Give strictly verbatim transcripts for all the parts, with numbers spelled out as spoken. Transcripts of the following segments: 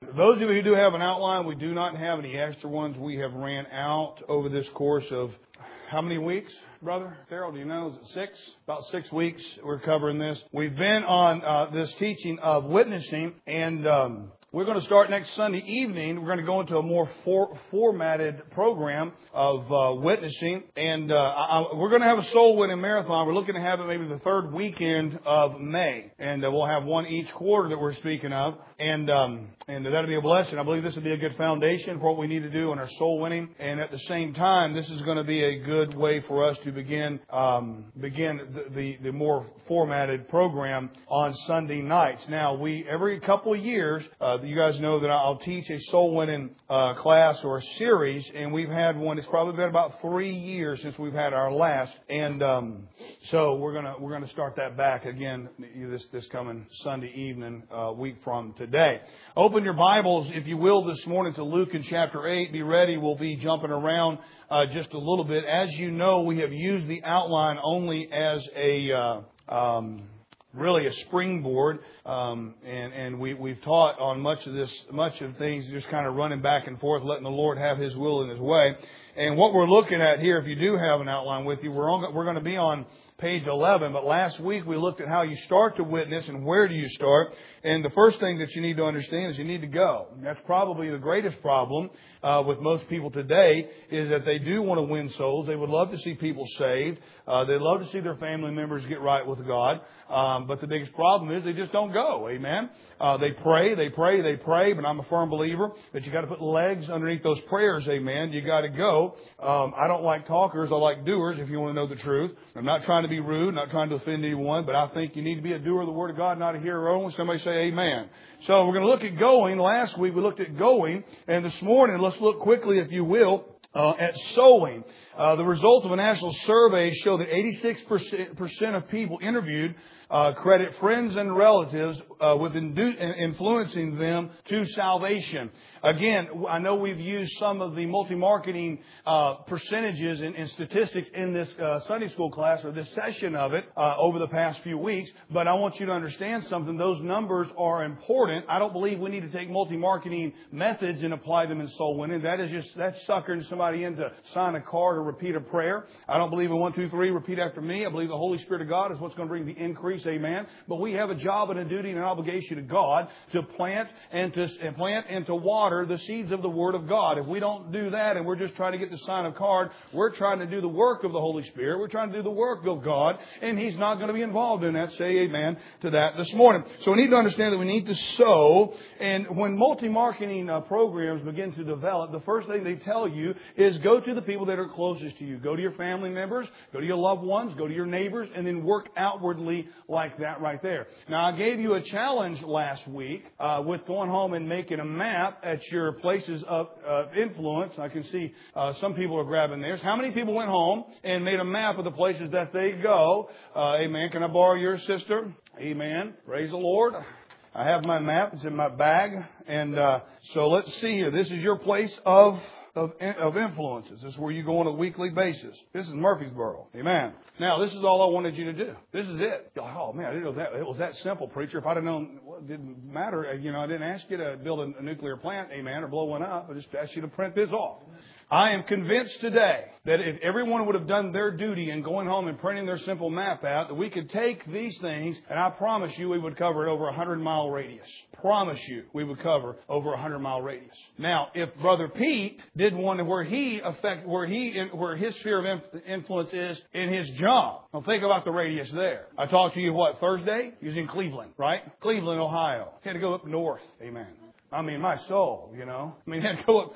Those of you who do have an outline, we do not have any extra ones. We have ran out over this course of how many weeks, brother? Darrell, do you know? Is it six? About six weeks we're covering this. We've been on uh, this teaching of witnessing, and um, we're going to start next Sunday evening. We're going to go into a more for, formatted program of uh, witnessing. And uh, I, we're going to have a soul winning marathon. We're looking to have it maybe the third weekend of May. And uh, we'll have one each quarter that we're speaking of. And um, and that'll be a blessing. I believe this will be a good foundation for what we need to do in our soul winning. And at the same time, this is going to be a good way for us to begin um, begin the, the, the more formatted program on Sunday nights. Now, we every couple of years, uh, you guys know that I'll teach a soul winning uh, class or a series, and we've had one. It's probably been about three years since we've had our last, and um, so we're gonna we're gonna start that back again this this coming Sunday evening, uh, week from today. Open your Bibles, if you will, this morning to Luke in chapter eight. Be ready. We'll be jumping around uh, just a little bit. As you know, we have used the outline only as a uh, um, really a springboard, um, and and we we've taught on much of this, much of things, just kind of running back and forth, letting the Lord have His will and His way. And what we're looking at here, if you do have an outline with you, we're on, we're going to be on page eleven. But last week we looked at how you start to witness and where do you start. And the first thing that you need to understand is you need to go. And that's probably the greatest problem uh, with most people today, is that they do want to win souls. They would love to see people saved. Uh, they'd love to see their family members get right with God. Um, but the biggest problem is they just don't go. Amen. Uh, they pray, they pray, they pray. But I'm a firm believer that you got to put legs underneath those prayers. Amen. You got to go. Um, I don't like talkers. I like doers, if you want to know the truth. I'm not trying to be rude, not trying to offend anyone, but I think you need to be a doer of the Word of God, not a hearer only. Somebody say amen. So we're going to look at going. Last week we looked at going. And this morning, let's look quickly, if you will, uh, at sowing. Uh, the results of a national survey show that eighty-six percent of people interviewed Uh, credit friends and relatives uh, with indu- influencing them to salvation. Again, I know we've used some of the multi-marketing uh, percentages and, and statistics in this uh, Sunday school class, or this session of it, uh, over the past few weeks. But I want you to understand something. Those numbers are important. I don't believe we need to take multi-marketing methods and apply them in soul winning. That is just, that's suckering somebody in to sign a card or repeat a prayer. I don't believe in one, two, three, repeat after me. I believe the Holy Spirit of God is what's going to bring the increase. Amen. But we have a job and a duty and an obligation to God to plant and to and plant and to water the seeds of the Word of God. If we don't do that and we're just trying to get the sign of card, we're trying to do the work of the Holy Spirit. We're trying to do the work of God, and He's not going to be involved in that. Say amen to that this morning. So we need to understand that we need to sow. And when multi-marketing uh, programs begin to develop, the first thing they tell you is go to the people that are closest to you. Go to your family members, go to your loved ones, go to your neighbors, and then work outwardly like that right there. Now, I gave you a challenge last week uh, with going home and making a map at your places of uh, influence. I can see uh, some people are grabbing theirs. How many people went home and made a map of the places that they go? Uh, amen. Can I borrow yours, sister? Amen. Praise the Lord. I have my map. It's in my bag. And uh, so let's see here. This is your place of Of, of influences. This is where you go on a weekly basis. This is Murfreesboro. Amen. Now, this is all I wanted you to do. This is it. You're like, oh, man, I didn't know that. It was that simple, preacher. If I'd have known, well, it didn't matter. You know, I didn't ask you to build a, a nuclear plant, amen, or blow one up. I just asked you to print this off. I am convinced today that if everyone would have done their duty in going home and printing their simple map out, that we could take these things, and I promise you we would cover it over a hundred mile radius. Promise you we would cover over a hundred mile radius. Now, if Brother Pete did one where he affect, where he, where his sphere of influence is in his job. Now think about the radius there. I talked to you what, Thursday? He was in Cleveland, right? Cleveland, Ohio. He had to go up north. Amen. I mean, my soul, you know. I mean, he had to go up.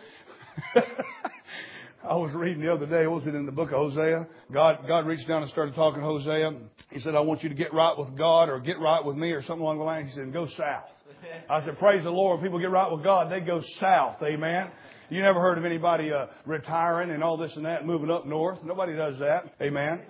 I was reading the other day, was it in the book of Hosea? God, God reached down and started talking to Hosea. He said, I want you to get right with God, or get right with me, or something along the line. He said, go south. I said, praise the Lord. When people get right with God, they go south. Amen. You never heard of anybody uh, retiring and all this and that, moving up north. Nobody does that. Amen.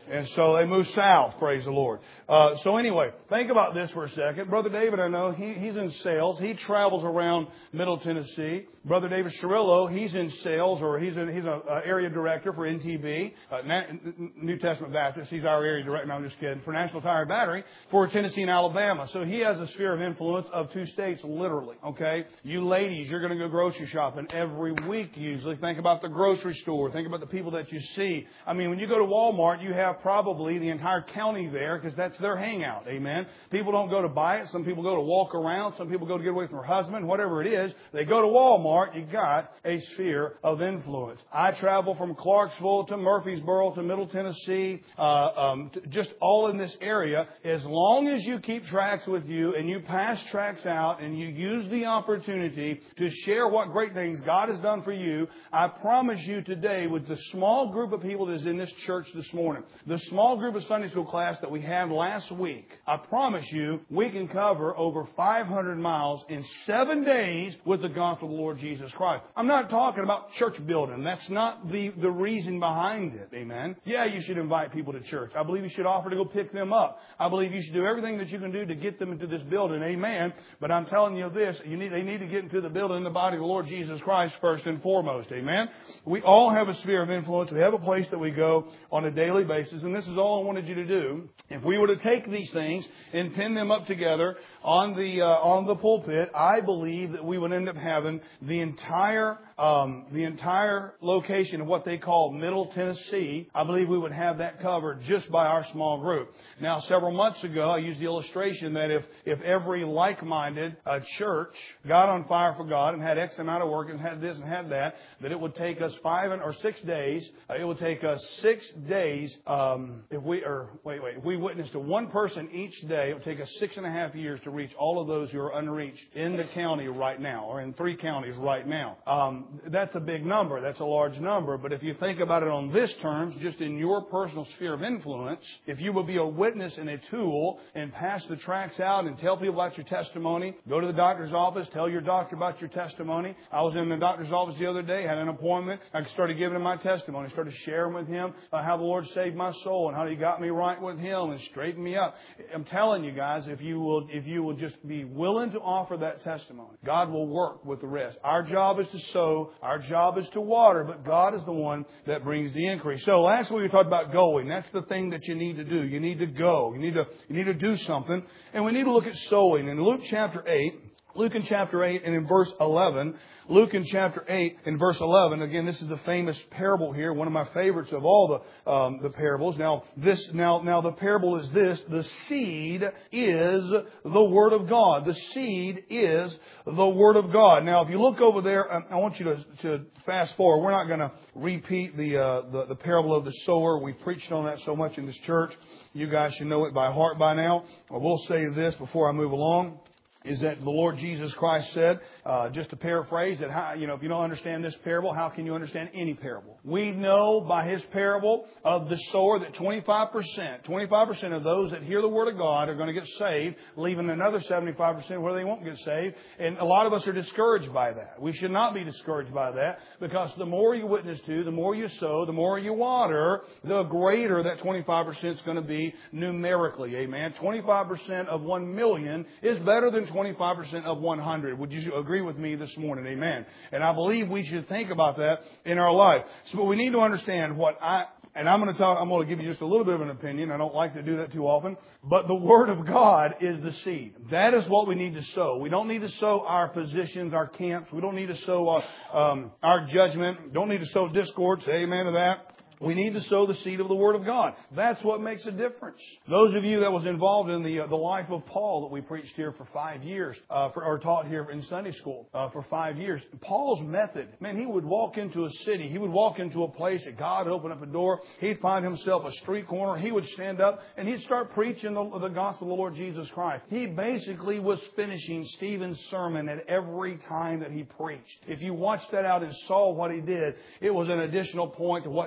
And so they moved south, praise the Lord. Uh, so anyway, think about this for a second. Brother David, I know, he, he's in sales. He travels around Middle Tennessee. Brother David Cirillo, he's in sales, or he's a, he's a, uh, area director for N T B, uh, Na- New Testament Baptist. He's our area director. No, I'm just kidding. For National Tire Battery for Tennessee and Alabama. So he has a sphere of influence of two states, literally. Okay, you ladies, you're going to go grocery shopping every week. Usually, think about the grocery store. Think about the people that you see. I mean, when you go to Walmart, you have probably the entire county there because that's their hangout. Amen. People don't go to buy it. Some people go to walk around. Some people go to get away from their husband. Whatever it is, they go to Walmart. You got a sphere of influence. I travel from Clarksville to Murfreesboro to Middle Tennessee, uh, um, to just all in this area. As long as you keep tracts with you and you pass tracts out and you use the opportunity to share what great things God has done for you, I promise you today, with the small group of people that is in this church this morning, the small group of Sunday school class that we had last week, I promise you we can cover over five hundred miles in seven days with the gospel of the Lord Jesus Christ. I'm not talking about church building. That's not the, the reason behind it. Amen. Yeah, you should invite people to church. I believe you should offer to go pick them up. I believe you should do everything that you can do to get them into this building. Amen. But I'm telling you this, you need, they need to get into the building in the body of the Lord Jesus Christ first and foremost. Amen. We all have a sphere of influence. We have a place that we go on a daily basis. And this is all I wanted you to do. If we were to take these things and pin them up together on the, uh, on the pulpit, I believe that we would end up having the entire Um, the entire location of what they call Middle Tennessee. I believe we would have that covered just by our small group. Now, several months ago, I used the illustration that if, if every like-minded uh, church got on fire for God and had X amount of work and had this and had that, that it would take us five or six days. Uh, it would take us six days um, if we, or wait, wait, if we witnessed to one person each day, it would take us six and a half years to reach all of those who are unreached in the county right now, or in three counties right now. Um, That's a big number. That's a large number. But if you think about it on this terms, just in your personal sphere of influence, if you will be a witness and a tool and pass the tracts out and tell people about your testimony, go to the doctor's office, tell your doctor about your testimony. I was in the doctor's office the other day, had an appointment. I started giving him my testimony, started sharing with him uh, how the Lord saved my soul and how He got me right with Him and straightened me up. I'm telling you guys, if you will, if you will just be willing to offer that testimony, God will work with the rest. Our job is to sow. Our job is to water, but God is the one that brings the increase. So last week we talked about going. That's the thing that you need to do. You need to go. You need to, you need to do something. And we need to look at sowing. In Luke chapter eight, Luke in chapter eight and in verse eleven, Luke in chapter eight and verse eleven. Again, this is the famous parable here, one of my favorites of all the um, the parables. Now, this now now the parable is this: the seed is the Word of God. The seed is the Word of God. Now, if you look over there, I want you to, to fast forward. We're not going to repeat the, uh, the the parable of the sower. We preached on that so much in this church. You guys should know it by heart by now. I will say this before I move along. Is that the Lord Jesus Christ said, uh, just to paraphrase, that how, you know, if you don't understand this parable, how can you understand any parable? We know by His parable of the sower that twenty-five percent, twenty-five percent of those that hear the Word of God are going to get saved, leaving another seventy-five percent where they won't get saved. And a lot of us are discouraged by that. We should not be discouraged by that, because the more you witness to, the more you sow, the more you water, the greater that twenty-five percent is going to be numerically. Amen. twenty-five percent of one million is better than twenty-five percent of one hundred. Would you agree with me this morning? Amen. And I believe we should think about that in our life. So but we need to understand what I, and I'm going to talk, I'm going to give you just a little bit of an opinion. I don't like to do that too often. But the Word of God is the seed. That is what we need to sow. We don't need to sow our positions, our camps. We don't need to sow our, um, our judgment. Don't need to sow discord. Say amen to that. We need to sow the seed of the Word of God. That's what makes a difference. Those of you that was involved in the uh, the life of Paul that we preached here for five years, uh, for, or taught here in Sunday school uh, for five years, Paul's method, man, he would walk into a city. He would walk into a place that God opened up a door. He'd find himself a street corner. He would stand up and he'd start preaching the, the gospel of the Lord Jesus Christ. He basically was finishing Stephen's sermon at every time that he preached. If you watched that out and saw what he did, it was an additional point to what Stephen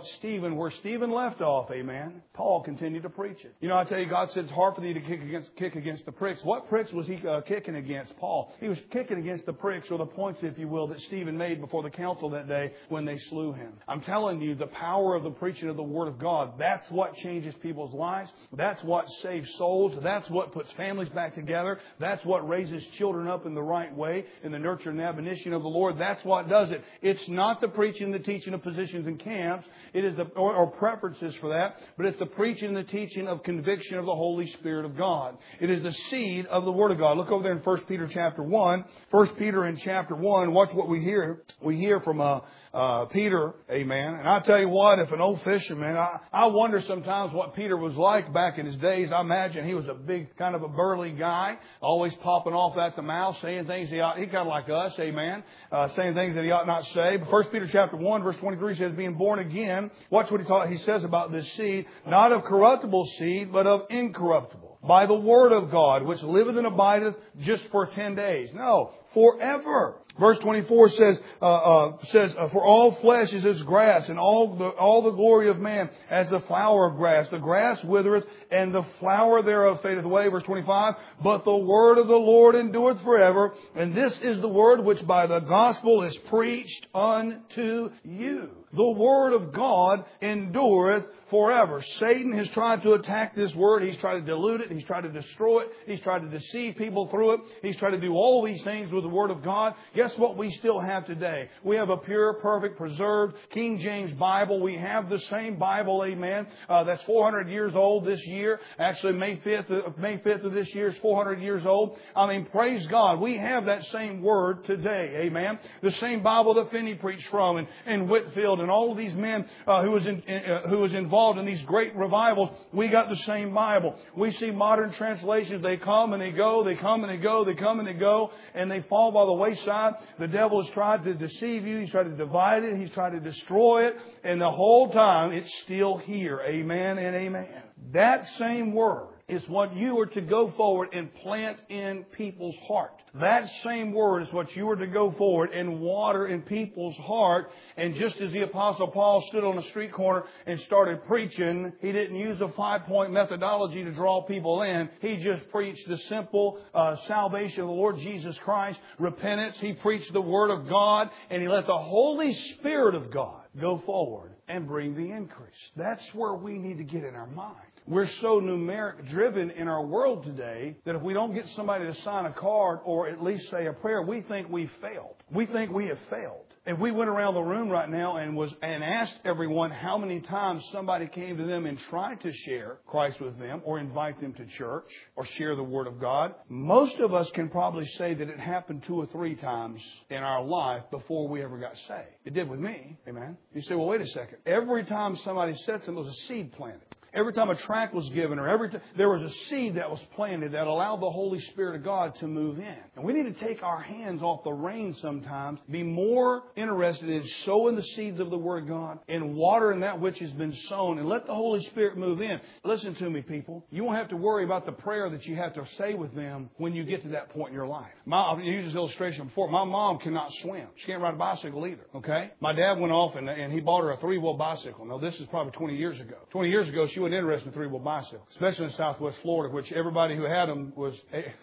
Stephen where Stephen left off, amen, Paul continued to preach it. You know, I tell you, God said it's hard for thee to kick against, kick against the pricks. What pricks was he uh, kicking against, Paul? He was kicking against the pricks, or the points, if you will, that Stephen made before the council that day when they slew him. I'm telling you, the power of the preaching of the Word of God, that's what changes people's lives. That's what saves souls. That's what puts families back together. That's what raises children up in the right way, in the nurture and admonition of the Lord. That's what does it. It's not the preaching and the teaching of positions and camps. It is the, or, or preferences for that, but it's the preaching and the teaching of conviction of the Holy Spirit of God. It is the seed of the Word of God. Look over there in First Peter chapter one. First Peter in chapter one, watch what we hear. We hear from uh, uh, Peter, amen. And I tell you what, if an old fisherman, I, I wonder sometimes what Peter was like back in his days. I imagine he was a big, kind of a burly guy, always popping off at the mouth, saying things he ought, he kind of like us, amen, uh, saying things that he ought not say. But First Peter chapter one, verse twenty-three says, being born again, watch what he, taught, he says about this seed, not of corruptible seed, but of incorruptible, by the Word of God, which liveth and abideth just for ten days. No, forever. Verse twenty-four says, uh, uh, says, uh, for all flesh is as grass, and all the, all the glory of man as the flower of grass. The grass withereth, and the flower thereof fadeth away. Verse twenty-five, but the word of the Lord endureth forever. And this is the word which by the gospel is preached unto you. The word of God endureth forever. Satan has tried to attack this word. He's tried to dilute it. He's tried to destroy it. He's tried to deceive people through it. He's tried to do all these things with the word of God. Guess what we still have today? We have a pure, perfect, preserved King James Bible. We have the same Bible, amen, uh, that's four hundred years old this year. Actually, May fifth, May fifth of this year is four hundred years old. I mean, praise God. We have that same word today, amen. The same Bible that Finney preached from, and, and Whitfield, and all of these men uh, who was in, uh, who was involved in these great revivals. We got the same Bible. We see modern translations. They come and they go. They come and they go. They come and they go. And they fall by the wayside. The devil has tried to deceive you. He's tried to divide it. He's tried to destroy it. And the whole time, it's still here. Amen and amen. That same word is what you are to go forward and plant in people's heart. That same word is what you are to go forward and water in people's heart. And just as the Apostle Paul stood on a street corner and started preaching, he didn't use a five-point methodology to draw people in. He just preached the simple uh, salvation of the Lord Jesus Christ, repentance. He preached the Word of God, and he let the Holy Spirit of God go forward and bring the increase. That's where we need to get in our mind. We're so numeric driven in our world today that if we don't get somebody to sign a card or at least say a prayer, we think we've failed. We think we have failed. If we went around the room right now and was and asked everyone how many times somebody came to them and tried to share Christ with them or invite them to church or share the Word of God, most of us can probably say that it happened two or three times in our life before we ever got saved. It did with me. Amen. You say, well, wait a second. Every time somebody said something, there was a seed planted. Every time a tract was given, or every time there was a seed that was planted that allowed the Holy Spirit of God to move in. And we need to take our hands off the reins sometimes, be more interested in sowing the seeds of the Word of God and watering that which has been sown, and let the Holy Spirit move in. Listen to me, people. You won't have to worry about the prayer that you have to say with them when you get to that point in your life. My, I've used this illustration before. My mom cannot swim. She can't ride a bicycle either. Okay? My dad went off and, and he bought her a three-wheel bicycle. Now, this is probably twenty years ago. twenty years ago, she wasn't interested in three-wheel bicycles, especially in Southwest Florida, which everybody who had them was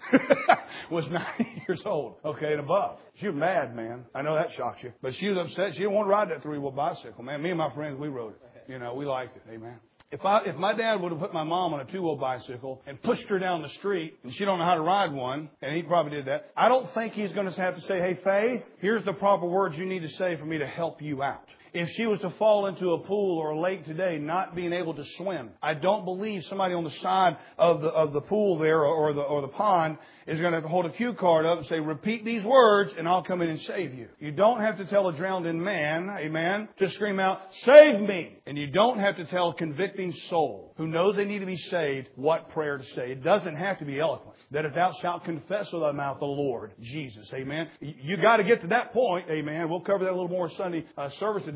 was ninety years old, okay, and above. She was mad, man. I know that shocks you. But she was upset. She didn't want to ride that three-wheel bicycle, man. Me and my friends, we rode it. You know, we liked it. Amen. If I, if my dad would have put my mom on a two-wheel bicycle and pushed her down the street, and she don't know how to ride one, and he probably did that, I don't think he's going to have to say, hey, Faith, here's the proper words you need to say for me to help you out. If she was to fall into a pool or a lake today, not being able to swim, I don't believe somebody on the side of the of the pool there or, or the or the pond is going to hold a cue card up and say, repeat these words and I'll come in and save you. You don't have to tell a drowning man, amen, to scream out, save me. And you don't have to tell a convicting soul who knows they need to be saved what prayer to say. It doesn't have to be eloquent. That if thou shalt confess with thy mouth the Lord Jesus, amen. You got to get to that point, amen. We'll cover that a little more Sunday uh, service today.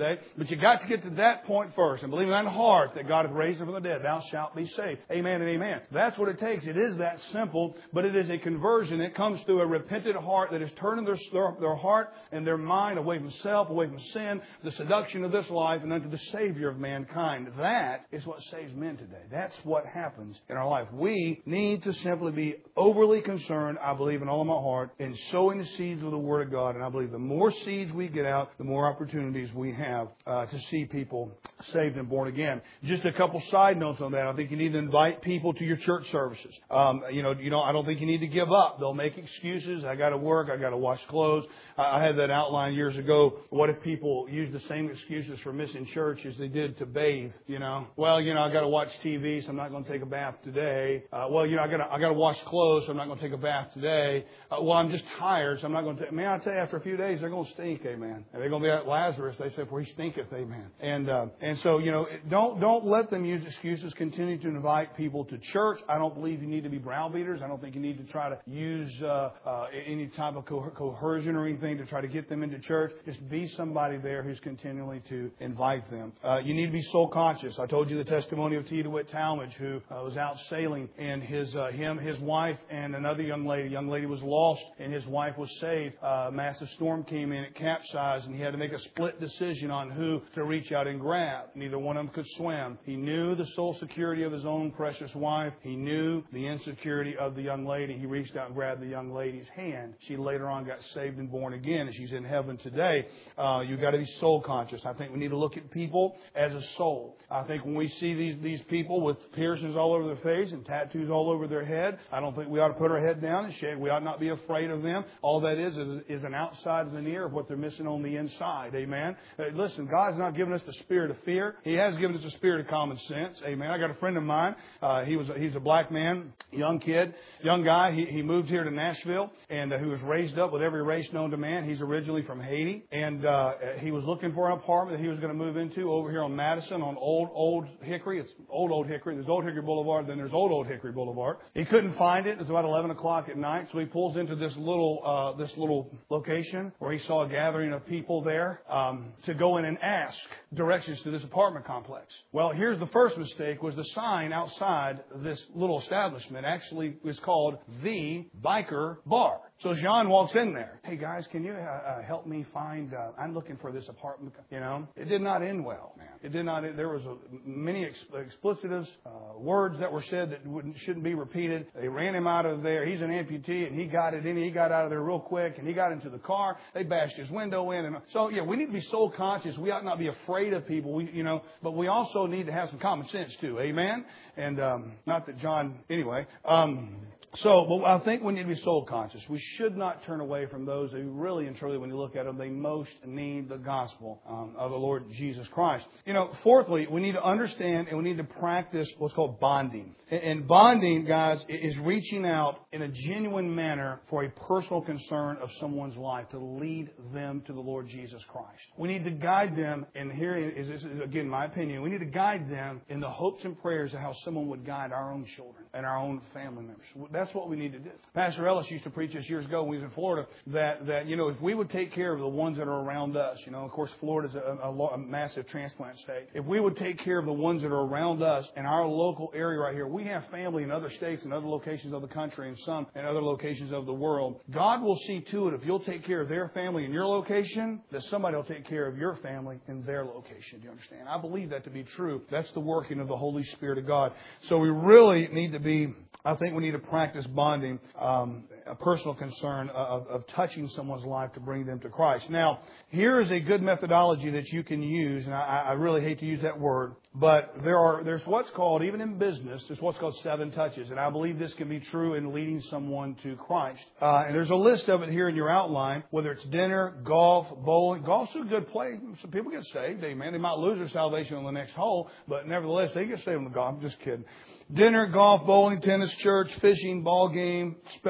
today. But you got to get to that point first. And believe in that heart that God hath raised him from the dead, thou shalt be saved. Amen and amen. That's what it takes. It is that simple, but it is a conversion. It comes through a repentant heart that is turning their, their, their heart and their mind away from self, away from sin, the seduction of this life, and unto the Savior of mankind. That is what saves men today. That's what happens in our life. We need to simply be overly concerned, I believe in all of my heart, in sowing the seeds of the Word of God. And I believe the more seeds we get out, the more opportunities we have uh, to see people saved and born again. Just a couple side notes on that. I think you need to invite people to your church services. Um, you know, you know, I don't think you need to give up. They'll make excuses. I got to work. I got to wash clothes. I had that outline years ago. What if people use the same excuses for missing church as they did to bathe? You know, well, you know, I got to watch T V, so I'm not going to take a bath today. Uh, well, you know, I got to I got to wash clothes, so I'm not going to take a bath today. Uh, well, I'm just tired, so I'm not going to. Man, I tell you, after a few days, they're going to stink, amen. And they're going to be like Lazarus. They said, "For he stinketh, amen." And uh, and so, you know, don't don't let them use excuses. Continue to invite people to church. I don't believe you need to be browbeaters. I don't think you need to try to use uh, uh, any type of co- coercion or anything to try to get them into church. Just be somebody there who's continually to invite them. Uh, you need to be soul conscious. I told you the testimony of T. DeWitt Talmage, who uh, was out sailing, and his uh, him, his wife, and another young lady. Young lady was lost, and his wife was saved. Uh, a massive storm came in, it capsized, and he had to make a split decision on who to reach out and grab. Neither one of them could swim. He knew the soul security of his own precious wife. He knew the insecurity of the young lady. He reached out and grabbed the young lady's hand. She later on got saved and born again, and she's in heaven today. Uh, you've got to be soul conscious. I think we need to look at people as a soul. I think when we see these, these people with piercings all over their face and tattoos all over their head, I don't think we ought to put our head down and shake. We ought not be afraid of them. All that is is, is an outside veneer of what they're missing on the inside. Amen. Uh, listen, God's not given us the spirit of fear. He has given us a spirit of common sense. Amen. I got a friend of mine. Uh, he was a, he's a black man, young kid, young guy. He, he moved here to Nashville, and uh, who was raised up with every race known to man. He's originally from Haiti, and uh, he was looking for an apartment that he was going to move into over here on Madison on Old Old Hickory. It's Old Old Hickory. There's Old Hickory Boulevard, then there's Old Old Hickory Boulevard. He couldn't find it. It was about eleven o'clock at night, so he pulls into this little uh, this little location where he saw a gathering of people there um, to go in and ask directions to this apartment complex. Well, here's the first mistake: was the sign outside this little establishment actually was called the Biker Bar. So Jean walks in there. Hey guys, can you uh, uh, help me find? Uh, I'm looking for this apartment. You know, it did not end well, man. It did not. There was a, many ex- explicitives, uh, words that were said that wouldn't shouldn't be repeated. They ran him out of there. He's an amputee, and he got it in. He got out of there real quick, and he got into the car. They bashed his window in, and so yeah, we need to be soul conscious. We ought not be afraid of people. We, you know, but we also need to have some common sense too. Amen. And um, not that John, anyway. Um, So, but I think we need to be soul conscious. We should not turn away from those who really and truly, when you look at them, they most need the gospel um, of the Lord Jesus Christ. You know, fourthly, we need to understand and we need to practice what's called bonding. And bonding, guys, is reaching out in a genuine manner for a personal concern of someone's life to lead them to the Lord Jesus Christ. We need to guide them, and here is, this is again my opinion, we need to guide them in the hopes and prayers of how someone would guide our own children and our own family members. That's what we need to do. Pastor Ellis used to preach this years ago when he was in Florida that, that, you know, if we would take care of the ones that are around us, you know, of course, Florida's a, a, a massive transplant state. If we would take care of the ones that are around us in our local area right here, we have family in other states and other locations of the country and some in other locations of the world. God will see to it if you'll take care of their family in your location, that somebody will take care of your family in their location. Do you understand? I believe that to be true. That's the working of the Holy Spirit of God. So we really need to be, I think we need to practice bonding, um, a personal concern of, of touching someone's life to bring them to Christ. Now, here is a good methodology that you can use, and I, I really hate to use that word, but there are there's what's called, even in business, there's what's called seven touches, and I believe this can be true in leading someone to Christ. Uh, and there's a list of it here in your outline, whether it's dinner, golf, bowling. Golf's a good play. Some people get saved, amen. They might lose their salvation on the next hole, but nevertheless, they get saved on the golf. I'm just kidding. Dinner, golf, bowling, tennis, church, fishing, ball game, special seminar.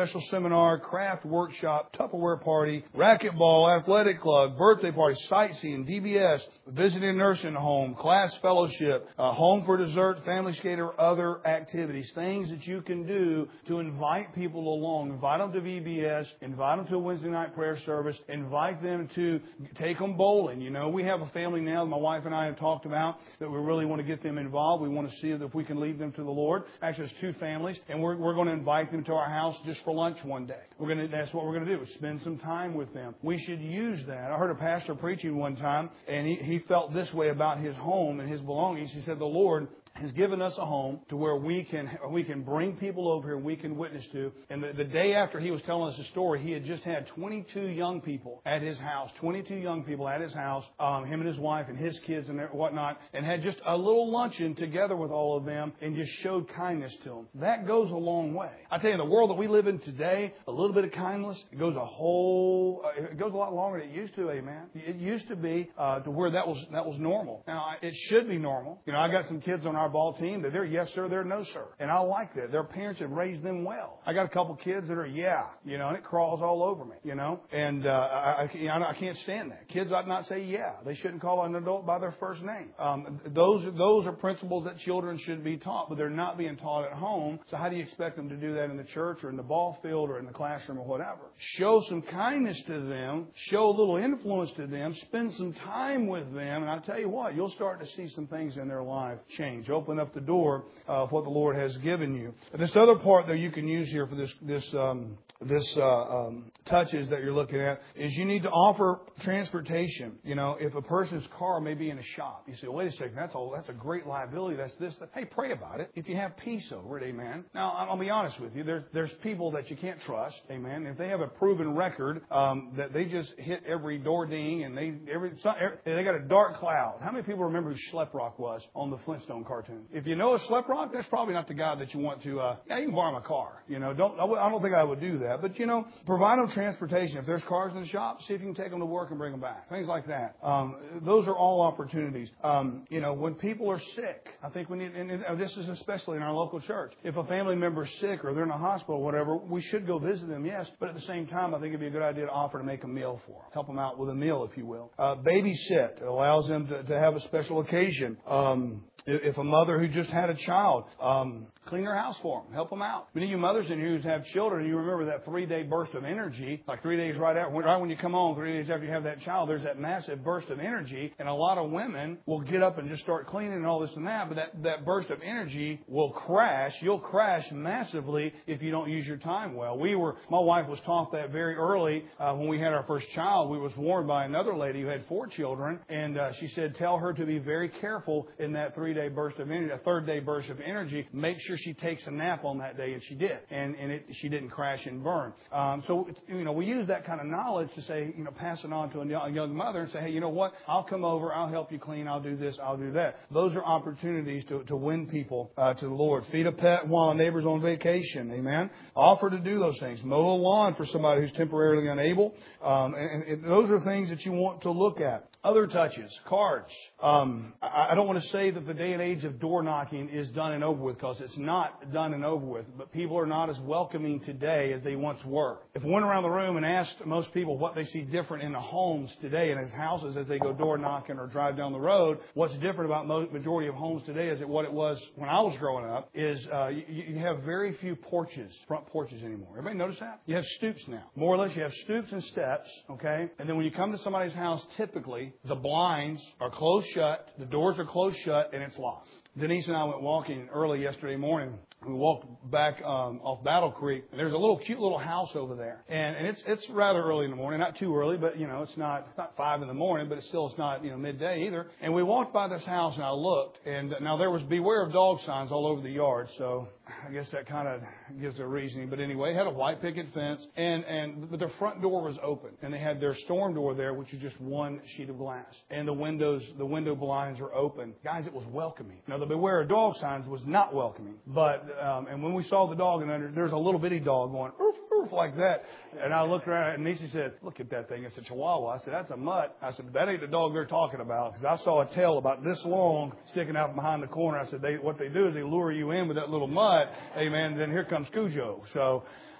seminar, craft workshop, Tupperware party, racquetball, athletic club, birthday party, sightseeing, D B S, visiting nursing home, class fellowship, uh, home for dessert, family skater, other activities, things that you can do to invite people along. Invite them to V B S, invite them to a Wednesday night prayer service, invite them to take them bowling. You know, we have a family now that my wife and I have talked about that we really want to get them involved. We want to see if we can lead them to the Lord. Actually, it's two families, and we're, we're going to invite them to our house just for lunch one day. We're going to, that's what we're going to do, is spend some time with them. We should use that. I heard a pastor preaching one time, and he, he felt this way about his home and his belongings. He said, the Lord has given us a home to where we can we can bring people over here and we can witness to. And the, the day after he was telling us the story, he had just had twenty-two young people at his house, twenty-two young people at his house, um, him and his wife and his kids and whatnot, and had just a little luncheon together with all of them and just showed kindness to them. That goes a long way. I tell you, in the world that we live in today, a little bit of kindness, it goes a whole, uh, it goes a lot longer than it used to, amen. It used to be uh, to where that was that was normal. Now, it should be normal. You know, I got some kids on our ball team that they're yes sir, they're no sir. And I like that. Their parents have raised them well. I got a couple kids that are yeah, you know, and it crawls all over me, you know. And uh, I, I, I can't stand that. Kids ought not say yeah. They shouldn't call an adult by their first name. Um, those, those are principles that children should be taught, but they're not being taught at home. So how do you expect them to do that in the church or in the ball field or in the classroom or whatever? Show some kindness to them. Show a little influence to them. Spend some time with them. And I'll tell you what, you'll start to see some things in their life change. Open up the door of what the Lord has given you. This other part that you can use here for this this um, this uh, um, touches that you're looking at is you need to offer transportation. You know, if a person's car may be in a shop, you say, wait a second, that's all. That's a great liability. That's this. That. Hey, pray about it. If you have peace over it, amen. Now, I'll be honest with you. There's there's people that you can't trust, amen. If they have a proven record um, that they just hit every door ding and they every, every they got a dark cloud. How many people remember who Schleprock was on the Flintstone cartoon? If you know a Schleprock, that's probably not the guy that you want to. Uh, yeah, you can borrow my car. You know, don't I don't think I would do that. But you know, provide them transportation. If there's cars in the shop, see if you can take them to work and bring them back. Things like that. Um, those are all opportunities. Um, you know, when people are sick, I think we need. And, and this is especially in our local church. If a family member is sick or they're in a hospital, or whatever, we should go visit them. Yes, but at the same time, I think it'd be a good idea to offer to make a meal for them, help them out with a meal, if you will. Uh, babysit allows them to, to have a special occasion. Um, If a mother who just had a child, um, clean their house for them, help them out. Many of you mothers in here who have children, you remember that three-day burst of energy, like three days right after, right when you come home, three days after you have that child, there's that massive burst of energy, and a lot of women will get up and just start cleaning and all this and that, but that, that burst of energy will crash. You'll crash massively if you don't use your time well. We were, my wife was taught that very early uh, when we had our first child. We was warned by another lady who had four children, and uh, she said, tell her to be very careful in that three day burst of energy, a third day burst of energy. Make sure she takes a nap on that day, and she did, and and it, she didn't crash and burn. Um, so it's, you know, we use that kind of knowledge to say, you know, pass it on to a young mother and say, hey, you know what? I'll come over, I'll help you clean, I'll do this, I'll do that. Those are opportunities to to win people uh, to the Lord. Feed a pet while a neighbor's on vacation, amen. Offer to do those things. Mow a lawn for somebody who's temporarily unable, um, and, and those are things that you want to look at. Other touches, cards. Um, I, I don't want to say that the day and age of door knocking is done and over with, because it's not done and over with. But people are not as welcoming today as they once were. If I went around the room and asked most people what they see different in the homes today and in houses as they go door knocking or drive down the road, what's different about most majority of homes today is that what it was when I was growing up is uh, you, you have very few porches, front porches anymore. Everybody notice that? You have stoops now. More or less, you have stoops and steps, okay? And then when you come to somebody's house, typically, the blinds are closed shut, the doors are closed shut, and it's locked. Denise and I went walking early yesterday morning. We walked back um, off Battle Creek, and there's a little cute little house over there, and, and it's it's rather early in the morning, not too early, but you know it's not it's not five in the morning, but it's still it's not you know midday either. And we walked by this house, and I looked, and now there was beware of dog signs all over the yard, so I guess that kind of gives a reasoning. But anyway, it had a white picket fence, and and but their front door was open, and they had their storm door there, which is just one sheet of glass, and the windows the window blinds are open. Guys, it was welcoming. Now the beware of dog signs was not welcoming, but Um, and when we saw the dog, and under, there's a little bitty dog going, oof, oof, like that. And I looked around, and Niecy said, look at that thing. It's a Chihuahua. I said, that's a mutt. I said, that ain't the dog they're talking about. Because I saw a tail about this long sticking out behind the corner. I said, they, what they do is they lure you in with that little mutt. Amen. And then here comes Cujo. So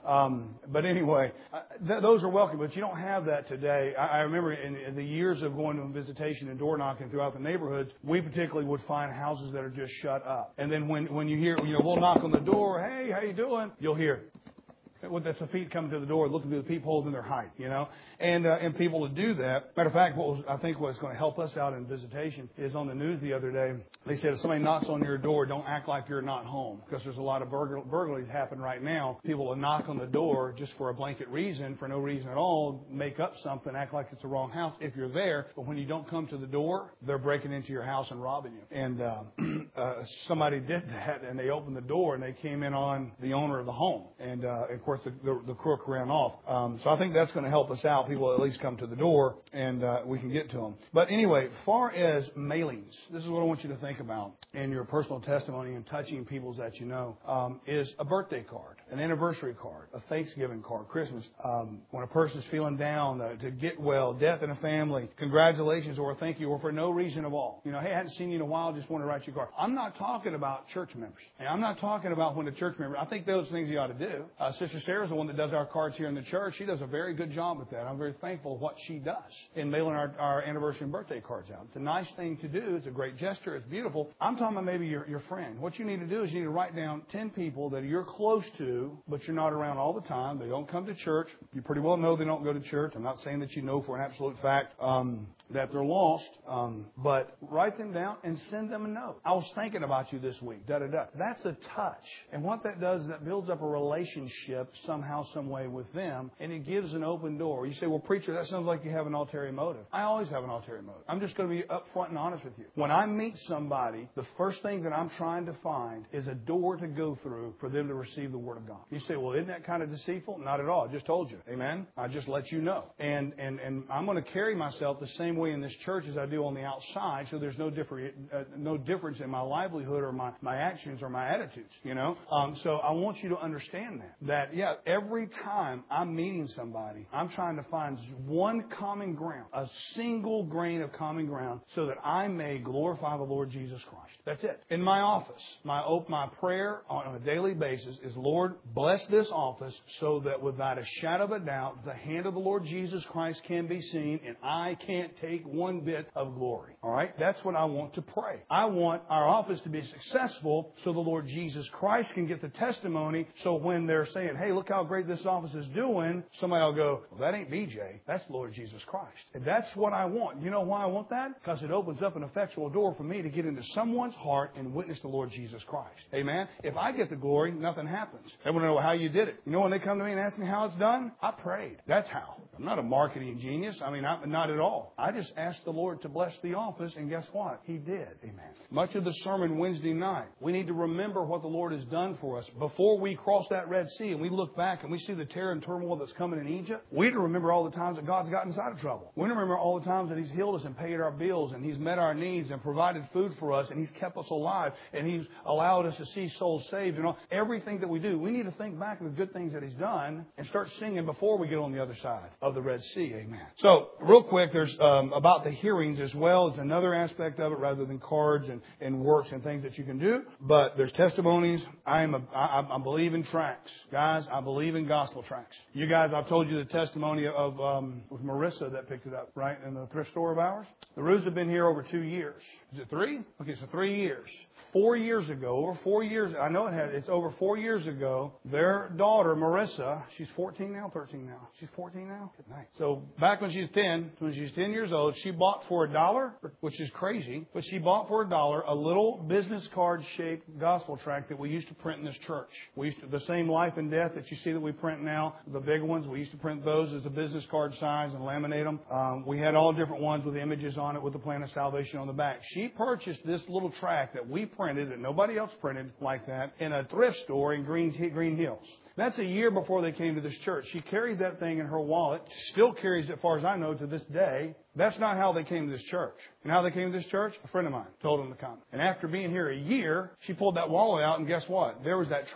Um, but anyway, uh, th- those are welcome, but you don't have that today. I, I remember in, in the years of going to visitation and door knocking throughout the neighborhoods, we particularly would find houses that are just shut up. And then when, when you hear, you know, we'll knock on the door, hey, how you doing? You'll hear, well, that's the feet coming to the door, looking through the peepholes in their height, you know, and uh, and people to do that. Matter of fact, what was, I think what's going to help us out in visitation is on the news the other day. They said if somebody knocks on your door, don't act like you're not home, because there's a lot of burgl- burglaries happen right now. People will knock on the door just for a blanket reason, for no reason at all, make up something, act like it's the wrong house if you're there. But when you don't come to the door, they're breaking into your house and robbing you. And uh, uh, somebody did that, and they opened the door and they came in on the owner of the home, and uh, of course the, the, the crook ran off. Um, so I think that's going to help us out. People at least come to the door, and uh, we can get to them. But anyway, far as mailings, this is what I want you to think about in your personal testimony and touching peoples that you know, um, is a birthday card, an anniversary card, a Thanksgiving card, Christmas. Um, when a person's feeling down, uh, to get well, death in a family, congratulations or thank you, or for no reason at all. You know, hey, I hadn't seen you in a while, just want to write you a card. I'm not talking about church members. And I'm not talking about when a church member, I think those things you ought to do. Uh, Sister Sarah's the one that does our cards here in the church. She does a very good job with that. I'm very thankful for what she does in mailing our, our anniversary and birthday cards out. It's a nice thing to do. It's a great gesture. It's beautiful. I'm talking about maybe your, your friend. What you need to do is you need to write down ten people that you're close to, but you're not around all the time. They don't come to church. You pretty well know they don't go to church. I'm not saying that you know for an absolute fact um, that they're lost, um, but write them down and send them a note. I was thinking about you this week. Da da da. That's a touch, and what that does is that builds up a relationship somehow, some way with them, and it gives an open door. You say, well, preacher, that sounds like you have an ulterior motive. I always have an ulterior motive. I'm just going to be upfront and honest with you. When I meet somebody, the first thing that I'm trying to find is a door to go through for them to receive the Word of God. You say, well, isn't that kind of deceitful? Not at all. I just told you. Amen? I just let you know. And and and I'm going to carry myself the same way in this church as I do on the outside, so there's no different uh, no difference in my livelihood or my, my actions or my attitudes, you know? Um, so I want you to understand that. That, yeah, every time I'm meeting somebody, I'm trying to find one common ground, a single grain of common ground, so that I may glorify the Lord Jesus Christ. That's it. In my office, my my prayer on a daily basis is, Lord, bless this office so that without a shadow of a doubt, the hand of the Lord Jesus Christ can be seen and I can't take one bit of glory. All right? That's what I want to pray. I want our office to be successful so the Lord Jesus Christ can get the testimony, so when they're saying, hey, look how great this office is doing, somebody will go, well, that ain't B J. That's the Lord Jesus Christ. And that's what I want. You know why I want that? Because it opens up an effectual door for me to get into someone's heart and witness the Lord Jesus Christ. Amen? If I get the glory, nothing happens. They want to know how you did it. You know when they come to me and ask me how it's done? I prayed. That's how. I'm not a marketing genius. I mean, I'm not at all. I just asked the Lord to bless the office, and guess what? He did. Amen. Much of the sermon Wednesday night, we need to remember what the Lord has done for us. Before we cross that Red Sea and we look back and we see the terror and turmoil that's coming in Egypt, we need to remember all the times that God's gotten us out of trouble. We need to remember all the times that He's healed us and paid our bills, and He's met our needs and provided food for us, and He's kept us alive, and He's allowed us to see souls saved, and all, everything that we do. We need to think back to the good things that He's done and start singing before we get on the other side of the Red Sea. Amen. So, real quick, there's um, about the hearings as well. It's another aspect of it rather than cards and, and works and things that you can do. But there's testimonies. I am a, I, I believe in tracts. Guys, I believe in gospel tracts. You guys, I've told you the testimony of um, with Marissa that picked it up, right, in the thrift store of ours. The Roos have been here over two years. Is it three? Okay, so three years. Four years ago, over four years, I know it had, it's over four years ago, their daughter, Marissa, she's fourteen now, thirteen now. She's fourteen now? Good night. So back when she was ten, when she was ten years old, she bought for a dollar, which is crazy, but she bought for a dollar a little business card shaped gospel tract that we used to print in this church. We used to, the same life and death that you see that we print now, the big ones, we used to print those as a business card size and laminate them. Um, we had all different ones with images on it with the plan of salvation on the back. She purchased this little tract that we printed, that nobody else printed like that, in a thrift store in Green, Green Hills. That's a year before they came to this church. She carried that thing in her wallet, still carries it, as far as I know, to this day. That's not how they came to this church. And how they came to this church? A friend of mine told them to come. And after being here a year, she pulled that wallet out, and guess what? There was that tract.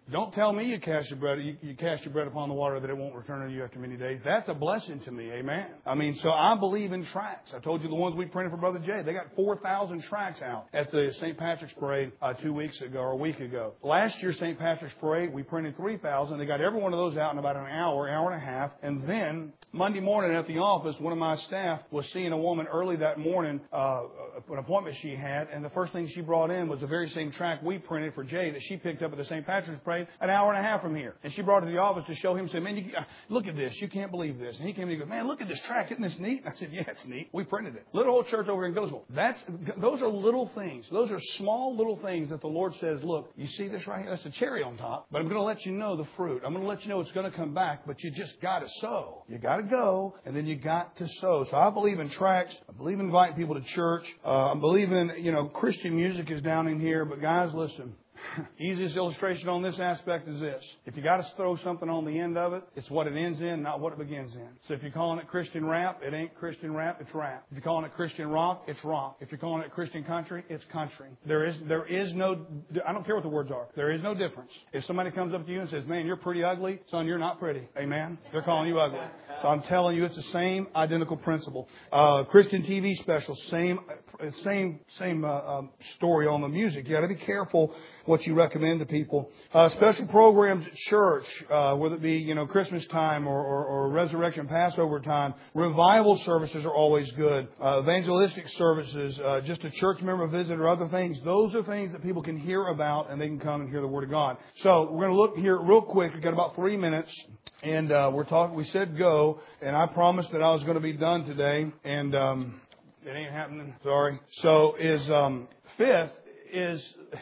Don't tell me you cast your bread, you, you cast your bread upon the water that it won't return to you after many days. That's a blessing to me. Amen. I mean, so I believe in tracts. I told you the ones we printed for Brother Jay. They got four thousand tracts out at the Saint Patrick's Parade uh, two weeks ago or a week ago. Last year, Saint Patrick's Parade, we printed three thousand. They got every one of those out in about an hour, hour and a half. And then Monday morning at the office, one of my staff was seeing a woman early that morning, uh, an appointment she had, and the first thing she brought in was the very same tract we printed for Jay that she picked up at the Saint Patrick's Parade an hour and a half from here. And she brought it to the office to show him, said, man, you, uh, look at this. You can't believe this. And he came and he goes, man, look at this tract. Isn't this neat? I said, yeah, it's neat. We printed it. Little old church over in Goldsboro. That's, those are little things. Those are small little things that the Lord says, look, you see this right here? That's a cherry on top, but I'm going to let you know the fruit. I'm going to let you know it's going to come back, but you just got to sow. You got to go, and then you got to sow. So I believe in tracts. I believe in inviting people to church. Uh, I believe in, you know, Christian music is down in here, but guys, listen. Easiest illustration on this aspect is this. If you got to throw something on the end of it, it's what it ends in, not what it begins in. So if you're calling it Christian rap, it ain't Christian rap, it's rap. If you're calling it Christian rock, it's rock. If you're calling it Christian country, it's country. There is, there is no, I don't care what the words are. There is no difference. If somebody comes up to you and says, man, you're pretty ugly, son, you're not pretty. Amen? They're calling you ugly. So I'm telling you, it's the same identical principle. Uh, Christian T V specials, same, same, same uh, um, story on the music. You got to be careful what you recommend to people. Uh, special programs at church, uh, whether it be, you know, Christmas time or, or, or Resurrection Passover time. Revival services are always good. Uh, evangelistic services, uh, just a church member visit or other things. Those are things that people can hear about and they can come and hear the Word of God. So we're going to look here real quick. We've got about three minutes. And uh, we're talking. We said go, and I promised that I was going to be done today, and um, it ain't happening. Sorry. So is um, fifth is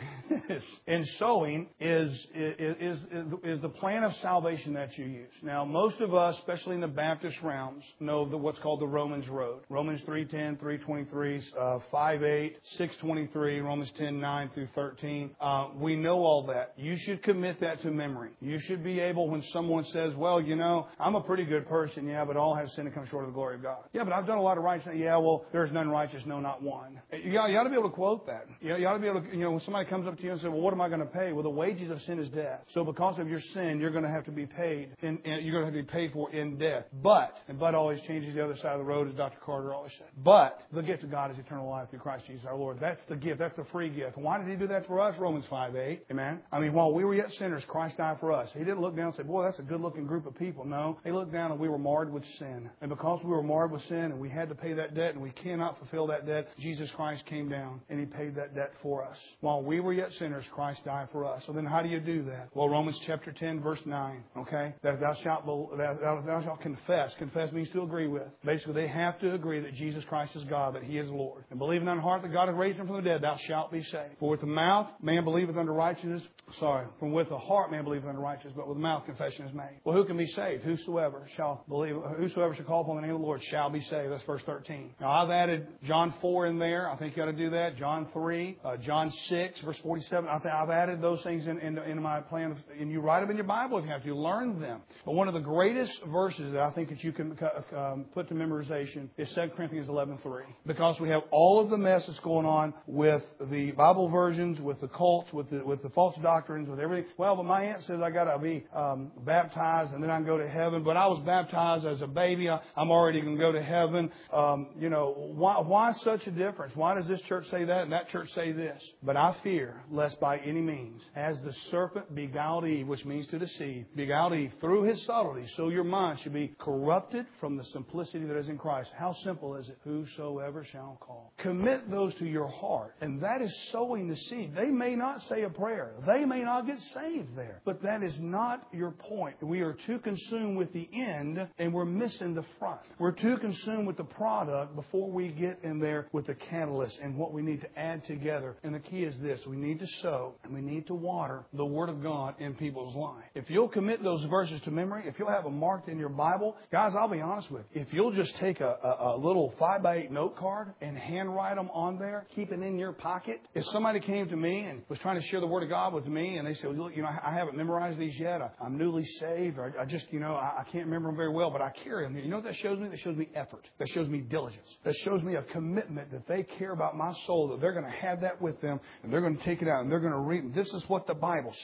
in sowing is, is is is the plan of salvation that you use. Now, most of us, especially in the Baptist realms, know the, what's called the Romans Road. Romans three ten, three twenty-three, uh, five eight, six twenty-three, Romans ten nine through thirteen. Uh, we know all that. You should commit that to memory. You should be able, when someone says, well, you know, I'm a pretty good person, yeah, but all have sinned and come short of the glory of God. Yeah, but I've done a lot of righteousness. Yeah, well, there's none righteous, no, not one. You got, you ought to be able to quote that. You, you ought to be able to, you know, when somebody comes up to you and says, well, what am I going to pay? Well, the wages of sin is death. So because of your sin, you're going to have to be paid. In, in, you're going to have to be paid for in death. But, and but always changes the other side of the road, as Doctor Carter always said. But the gift of God is eternal life through Christ Jesus our Lord. That's the gift. That's the free gift. Why did He do that for us? Romans five eight. Amen. I mean, while we were yet sinners, Christ died for us. He didn't look down and say, boy, that's a good-looking group of people. No. He looked down and we were marred with sin. And because we were marred with sin and we had to pay that debt and we cannot fulfill that debt, Jesus Christ came down and He paid that debt for us. While we were yet sinners, Christ died for us. So then how do you do that? Well, Romans chapter ten, verse nine, okay? That thou shalt, that thou, thou shalt confess. Confess means to agree with. Basically, they have to agree that Jesus Christ is God, that He is Lord. And believe in thine heart that God hath raised Him from the dead, thou shalt be saved. For with the mouth man believeth unto righteousness. Sorry, from with the heart man believeth unto righteousness, but with the mouth confession is made. Well, who can be saved? Whosoever shall believe, whosoever shall call upon the name of the Lord shall be saved. That's verse thirteen. Now, I've added John four in there. I think you ought to do that. John three, uh, John six, verse forty-seven. I think I've added those things in, in, in my plan. Of, and you write them in your Bible if you have to. You learn them. But one of the greatest verses that I think that you can um, put to memorization is Second Corinthians eleven three. Because we have all of the mess that's going on with the Bible versions, with the cults, with the, with the false doctrines, with everything. Well, but my aunt says I got to be um, baptized and then I can go to heaven. But I was baptized as a baby. I, I'm already going to go to heaven. Um, you know, why, why such a difference? Why does this church say that and that church say this? But I fear lest by any means, as the serpent beguiled Eve, which means to deceive, beguiled Eve through his subtlety, so your mind should be corrupted from the simplicity that is in Christ. How simple is it? Whosoever shall call. Commit those to your heart. And that is sowing the seed. They may not say a prayer. They may not get saved there. But that is not your point. We are too consumed with the end and we're missing the front. We're too consumed with the product before we get in there with the catalyst and what we need to add together. And the key is this. We need to sow and we need to water the Word of God in people's life. If you'll commit those verses to memory, if you'll have them marked in your Bible, guys, I'll be honest with you. If you'll just take a, a, a little five by eight note card and handwrite them on there, keep it in your pocket. If somebody came to me and was trying to share the Word of God with me and they said, well, look, you know, I haven't memorized these yet. I, I'm newly saved. Or I, I just, you know, I, I can't remember them very well, but I carry them. You know what that shows me? That shows me effort. That shows me diligence. That shows me a commitment that they care about my soul, that they're going to have that with them and they're going to take it out and they're going to read. This is what the Bible says.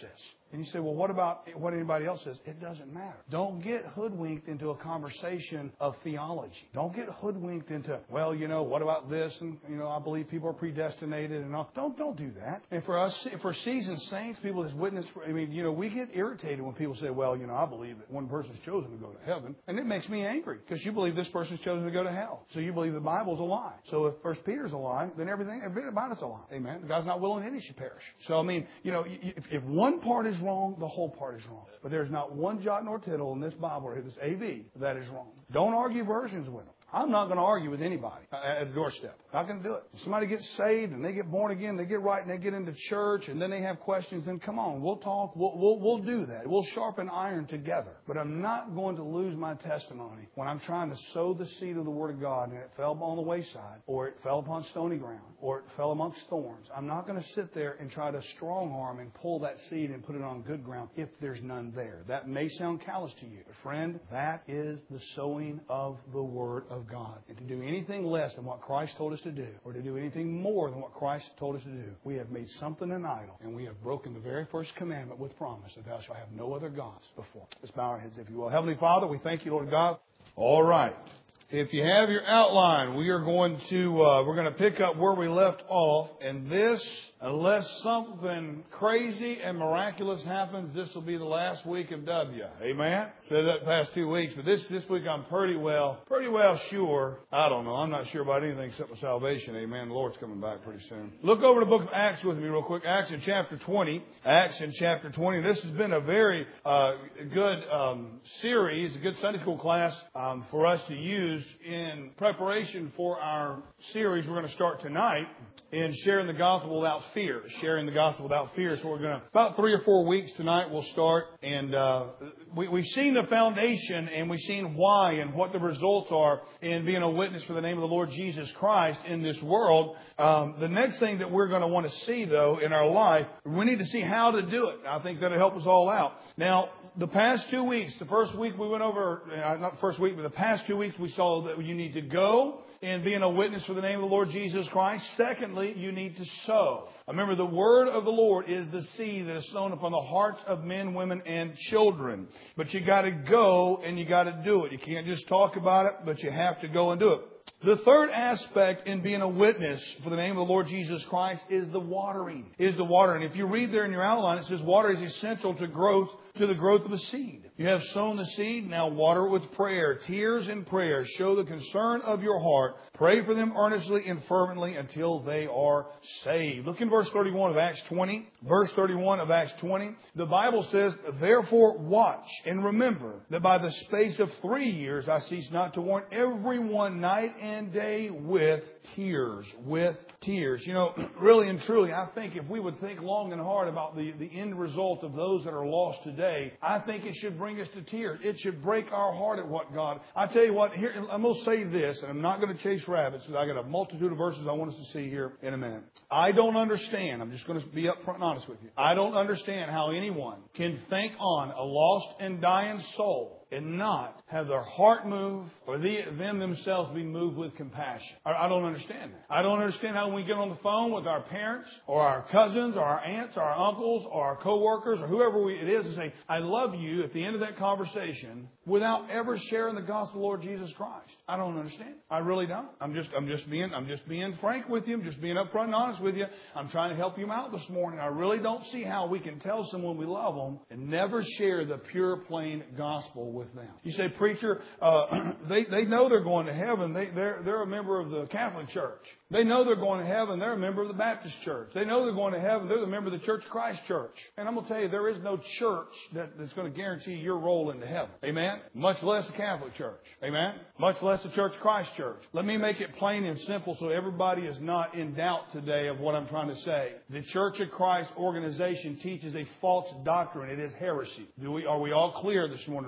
And you say, well, what about what anybody else says? It doesn't matter. Don't get hoodwinked into a conversation of theology. Don't get hoodwinked into, well, you know, what about this? And, you know, I believe people are predestinated and all. Don't, don't do that. And for us, for seasoned saints, people that's witnessed, for, I mean, you know, we get irritated when people say, well, you know, I believe that one person's chosen to go to heaven. And it makes me angry because you believe this person's chosen to go to hell. So you believe the Bible's a lie. So if First Peter's a lie, then everything, everything about it's a lie. Amen. God's not willing any should perish. So, I mean, you know, if, if one part is wrong, the whole part is wrong. But there's not one jot nor tittle in this Bible or this A V that is wrong. Don't argue versions with them. I'm not going to argue with anybody at a doorstep. Not going to do it. If somebody gets saved and they get born again, they get right and they get into church and then they have questions, then come on, we'll talk. We'll, we'll, we'll do that. We'll sharpen iron together. But I'm not going to lose my testimony when I'm trying to sow the seed of the Word of God and it fell on the wayside or it fell upon stony ground or it fell amongst thorns. I'm not going to sit there and try to strong arm and pull that seed and put it on good ground if there's none there. That may sound callous to you. But friend, that is the sowing of the Word of God. And to do anything less than what Christ told us to do, or to do anything more than what Christ told us to do, we have made something an idol, and we have broken the very first commandment with promise that thou shalt have no other gods before. Let's bow our heads, if you will. Heavenly Father, we thank you, Lord God. All right. If you have your outline, we are going to uh, we're going to pick up where we left off, and this, unless something crazy and miraculous happens, this will be the last week of W. Amen. Said that past two weeks, but this this week I'm pretty well pretty well sure. I don't know. I'm not sure about anything except for salvation. Amen. The Lord's coming back pretty soon. Look over the book of Acts with me real quick. Acts in chapter twenty. Acts in chapter twenty. This has been a very uh, good um, series, a good Sunday school class um, for us to use in preparation for our series we're going to start tonight in sharing the gospel without fear. Sharing the gospel without fear. So we're going to, about three or four weeks tonight we'll start. And uh, we, we've seen the foundation and we've seen why and what the results are in being a witness for the name of the Lord Jesus Christ in this world. Um, the next thing that we're going to want to see, though, in our life, we need to see how to do it. I think that'll help us all out. Now, the past two weeks, the first week we went over, uh, not the first week, but the past two weeks we saw that you need to go and being a witness for the name of the Lord Jesus Christ. Secondly, you need to sow. Remember, the word of the Lord is the seed that is sown upon the hearts of men, women, and children. But you got to go and you got to do it. You can't just talk about it, but you have to go and do it. The third aspect in being a witness for the name of the Lord Jesus Christ is the watering. Is the watering. If you read there in your outline, it says water is essential to growth, to the growth of a seed. You have sown the seed, now water it with prayer. Tears and prayers show the concern of your heart. Pray for them earnestly and fervently until they are saved. Look in verse thirty-one of Acts twenty. Verse thirty-one of Acts twenty. The Bible says, therefore watch and remember that by the space of three years I cease not to warn everyone night and day with tears. With tears. You know, really and truly, I think if we would think long and hard about the, the end result of those that are lost today, I think it should bring us to tears. It should break our heart at what God... I tell you what, here, I'm going to say this, and I'm not going to chase rabbits, because I got a multitude of verses I want us to see here in a minute. I don't understand, I'm just going to be upfront and honest with you. I don't understand how anyone can think on a lost and dying soul and not have their heart move or the, them themselves be moved with compassion. I, I don't understand that. I don't understand how when we get on the phone with our parents or our cousins or our aunts or our uncles or our coworkers or whoever we, it is and say, I love you at the end of that conversation without ever sharing the gospel of the Lord Jesus Christ. I don't understand. I really don't. I'm just, I'm just being, I'm just being frank with you. I'm just being upfront and honest with you. I'm trying to help you out this morning. I really don't see how we can tell someone we love them and never share the pure, plain gospel with them. You say, preacher, uh, they, they know they're going to heaven. They, they're, they're a member of the Catholic Church. They know they're going to heaven. They're a member of the Baptist Church. They know they're going to heaven. They're the member of the Church of Christ Church. And I'm going to tell you, there is no church that, that's going to guarantee your role into heaven. Amen? Much less the Catholic Church. Amen? Much less the Church of Christ Church. Let me make it plain and simple so everybody is not in doubt today of what I'm trying to say. The Church of Christ organization teaches a false doctrine. It is heresy. Do we, are we all clear this morning on that?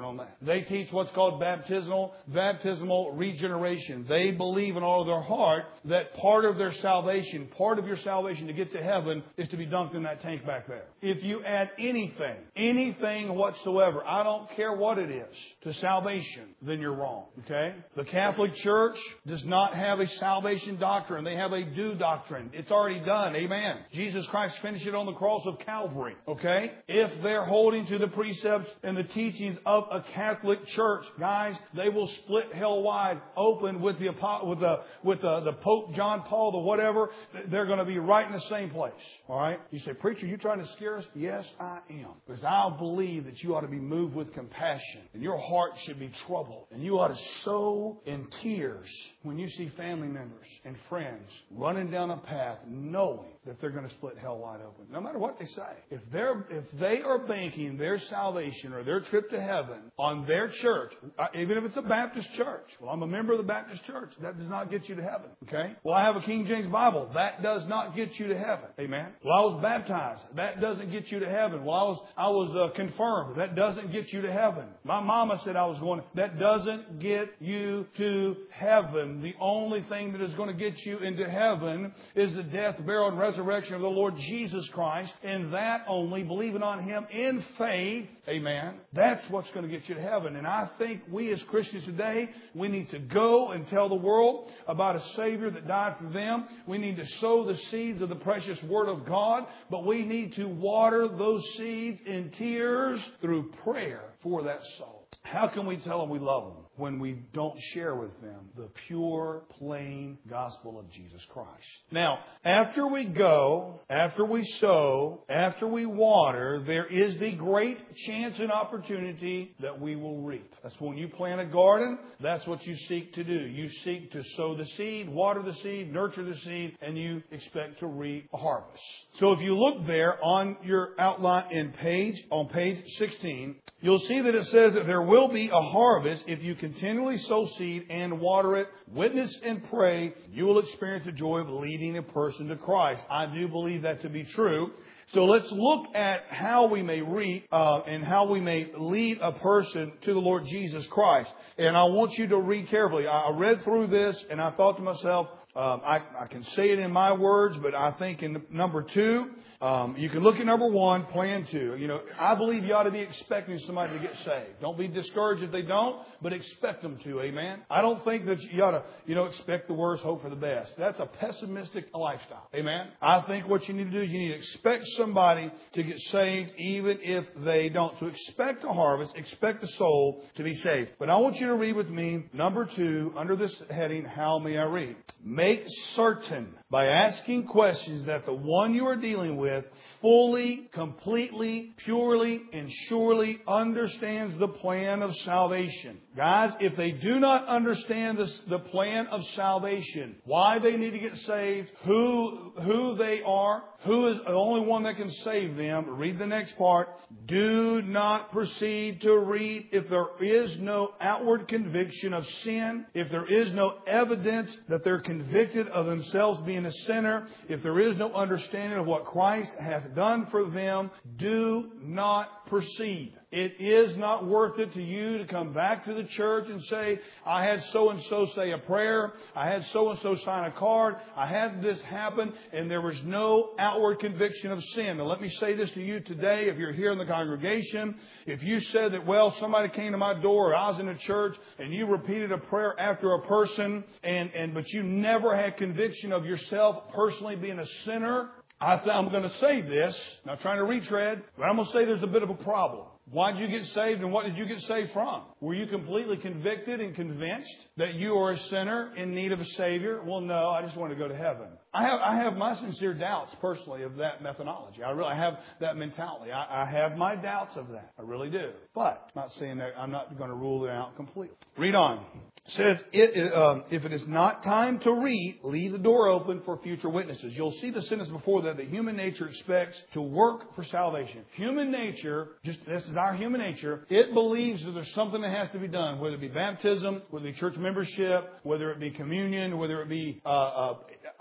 They teach what's called baptismal, baptismal regeneration. They believe in all of their heart that part of their salvation, part of your salvation to get to heaven is to be dunked in that tank back there. If you add anything, anything whatsoever, I don't care what it is, to salvation, then you're wrong. Okay? The Catholic Church does not have a salvation doctrine. They have a do doctrine. It's already done. Amen. Jesus Christ finished it on the cross of Calvary. Okay? If they're holding to the precepts and the teachings of a Catholic Church, guys, they will split hell wide open with the with the with the, the Pope John Paul, the whatever. They're going to be right in the same place. All right? You say, preacher, you trying to scare us? Yes, I am. Because I believe that you ought to be moved with compassion, and your heart should be troubled, and you ought to sow in tears when you see family members and friends running down a path knowing that they're going to split hell wide open. No matter what they say. If they're if they are banking their salvation or their trip to heaven on their church, even if it's a Baptist church, well, I'm a member of the Baptist church, that does not get you to heaven. Okay? Well, I have a King James Bible. That does not get you to heaven. Amen? Well, I was baptized. That doesn't get you to heaven. Well, I was I was uh, confirmed. That doesn't get you to heaven. My mama said I was going. That doesn't get you to heaven. The only thing that is going to get you into heaven is the death, burial, and resurrection of the Lord Jesus Christ. And that only, believing on Him in faith, amen, that's what's going to get you to heaven. And I think we as Christians today, we need to go and tell the world about a Savior that died for them. We need to sow the seeds of the precious Word of God, but we need to water those seeds in tears through prayer for that soul. How can we tell them we love them when we don't share with them the pure, plain gospel of Jesus Christ? Now, after we go, after we sow, after we water, there is the great chance and opportunity that we will reap. That's when you plant a garden, that's what you seek to do. You seek to sow the seed, water the seed, nurture the seed, and you expect to reap a harvest. So if you look there on your outline in page, on page sixteen, you'll see that it says that there will be a harvest if you continually sow seed and water it, witness and pray. You will experience the joy of leading a person to Christ. I do believe that to be true. So let's look at how we may reap uh, and how we may lead a person to the Lord Jesus Christ. And I want you to read carefully. I read through this and I thought to myself, um, I, I can say it in my words, but I think in number two, Um, you can look at number one, plan two. You know, I believe you ought to be expecting somebody to get saved. Don't be discouraged if they don't, but expect them to. Amen. I don't think that you ought to, you know, expect the worst, hope for the best. That's a pessimistic lifestyle. Amen. I think what you need to do is you need to expect somebody to get saved, even if they don't. So expect a harvest, expect a soul to be saved. But I want you to read with me number two under this heading, how may I read? Make certain by asking questions that the one you are dealing with fully, completely, purely, and surely understands the plan of salvation. Guys, if they do not understand this, the plan of salvation, why they need to get saved, who, who they are, who is the only one that can save them, read the next part. Do not proceed to read if there is no outward conviction of sin, if there is no evidence that they're convicted of themselves being a sinner, if there is no understanding of what Christ hath done for them, do not proceed. It is not worth it to you to come back to the church and say, I had so-and-so say a prayer, I had so-and-so sign a card, I had this happen, and there was no outward conviction of sin. Now let me say this to you today, if you're here in the congregation, if you said that, well, somebody came to my door, or I was in a church, and you repeated a prayer after a person, and, and but you never had conviction of yourself personally being a sinner, I th- I'm going to say this, not trying to retread, but I'm going to say there's a bit of a problem. Why did you get saved and what did you get saved from? Were you completely convicted and convinced that you are a sinner in need of a Savior? Well, no, I just want to go to heaven. I have I have my sincere doubts personally of that methodology. I really have that mentality. I, I have my doubts of that. I really do. But I'm not saying that I'm not going to rule it out completely. Read on. It says, it, um, if it is not time to read, leave the door open for future witnesses. You'll see the sentence before that, that human nature expects to work for salvation. Human nature, just this is our human nature, it believes that there's something that has to be done, whether it be baptism, whether it be church membership, whether it be communion, whether it be uh, uh,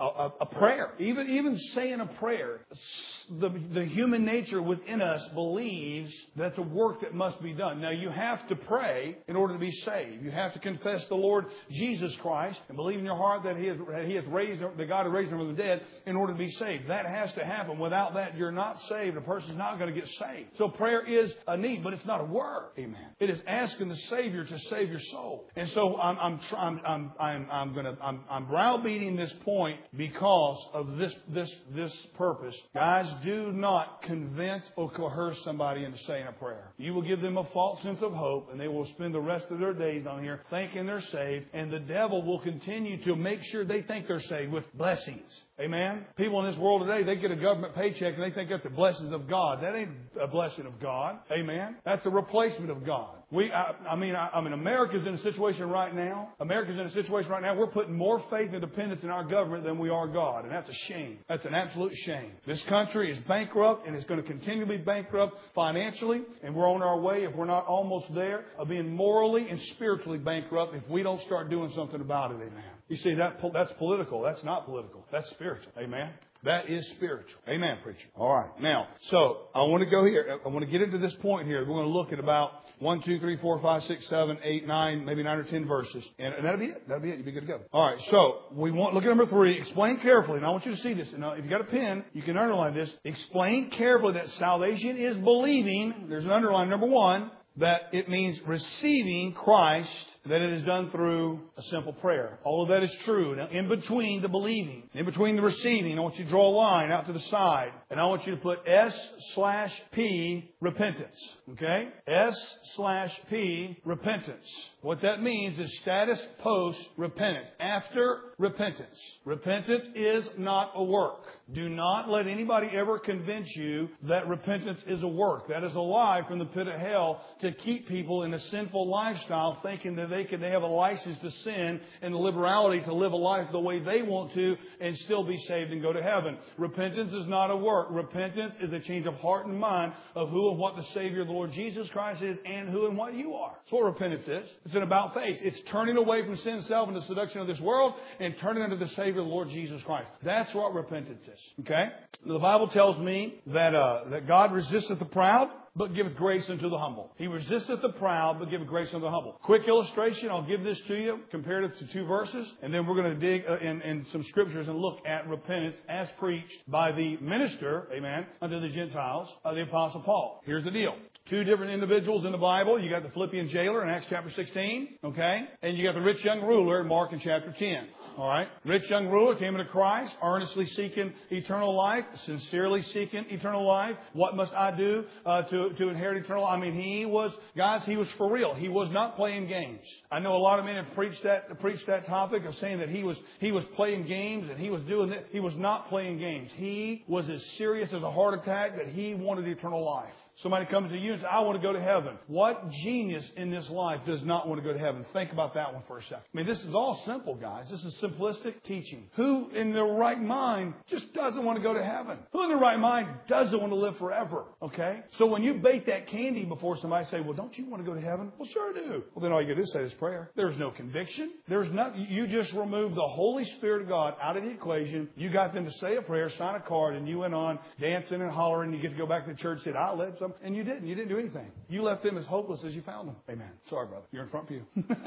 a, a prayer. Even, even saying a prayer. The, the human nature within us believes that's a work that must be done. Now, you have to pray in order to be saved. You have to confess the Lord Jesus Christ and believe in your heart that He has, that He has raised, that God has raised Him from the dead in order to be saved. That has to happen. Without that, you're not saved. A person's not going to get saved. So prayer is a need, but it's not a work. Amen. It is asking the Savior to save your soul. And so I'm, I'm, I'm, I'm, I'm, I'm going to, I'm, I'm browbeating this point because of this, this, this purpose. Guys, do not convince or coerce somebody into saying a prayer. You will give them a false sense of hope, and they will spend the rest of their days on here thinking they're saved, and the devil will continue to make sure they think they're saved with blessings. Amen? People in this world today, they get a government paycheck and they think that's the blessings of God. That ain't a blessing of God. Amen? That's a replacement of God. We, I, I mean, I, I mean, America's in a situation right now. America's in a situation right now. We're putting more faith and dependence in our government than we are God. And that's a shame. That's an absolute shame. This country is bankrupt, and it's going to continue to be bankrupt financially. And we're on our way, if we're not almost there, of being morally and spiritually bankrupt if we don't start doing something about it. Amen. You see, that that's political. That's not political. That's spiritual. Amen. That is spiritual. Amen, preacher. All right. Now, so I want to go here. I want to get into this point here. We're going to look at about one, two, three, four, five, six, seven, eight, nine, maybe nine or ten verses. And, and that'll be it. That'll be it. You'll be good to go. All right. So we want, look at number three. Explain carefully. And I want you to see this. Now, if you got a pen, you can underline this. Explain carefully that salvation is believing. There's an underline, number one, that it means receiving Christ, that it is done through a simple prayer. All of that is true. Now, in between the believing, in between the receiving, I want you to draw a line out to the side. And I want you to put S slash P, repentance. Okay? S slash P, repentance. What that means is status post repentance. After repentance. Repentance is not a work. Do not let anybody ever convince you that repentance is a work. That is a lie from the pit of hell to keep people in a sinful lifestyle thinking that they can they have a license to sin and the liberality to live a life the way they want to and still be saved and go to heaven. Repentance is not a work. Repentance is a change of heart and mind of who and what the Savior, the Lord Jesus Christ is, and who and what you are. That's what repentance is. It's an about face. It's turning away from sin, self, and the seduction of this world and turning unto the Savior, the Lord Jesus Christ. That's what repentance is. Okay? The Bible tells me that uh, that God resisteth the proud, but giveth grace unto the humble. He resisteth the proud, but giveth grace unto the humble. Quick illustration, I'll give this to you, comparative to two verses, and then we're going to dig uh, in, in some scriptures and look at repentance as preached by the minister, amen, unto the Gentiles, uh, the Apostle Paul. Here's the deal. Two different individuals in the Bible. You got the Philippian jailer in Acts chapter sixteen, okay? And you got the rich young ruler in Mark in chapter ten. All right. Rich young ruler came into Christ, earnestly seeking eternal life, sincerely seeking eternal life. What must I do uh, to, to inherit eternal life? I mean, he was, guys, he was for real. He was not playing games. I know a lot of men have preached that, preached that topic of saying that he was, he was playing games and he was doing that. He was not playing games. He was as serious as a heart attack that he wanted eternal life. Somebody comes to you and says, I want to go to heaven. What genius in this life does not want to go to heaven? Think about that one for a second. I mean, this is all simple, guys. This is simplistic teaching. Who in their right mind just doesn't want to go to heaven? Who in their right mind doesn't want to live forever? Okay? So when you bake that candy before somebody say, well, don't you want to go to heaven? Well, sure I do. Well, then all you got to do is say this prayer. There's no conviction. There's nothing. You just remove the Holy Spirit of God out of the equation. You got them to say a prayer, sign a card, and you went on dancing and hollering. You get to go back to the church and say, I led some. And you didn't. You didn't do anything. You left them as hopeless as you found them. Amen. Sorry, brother. You're in front pew.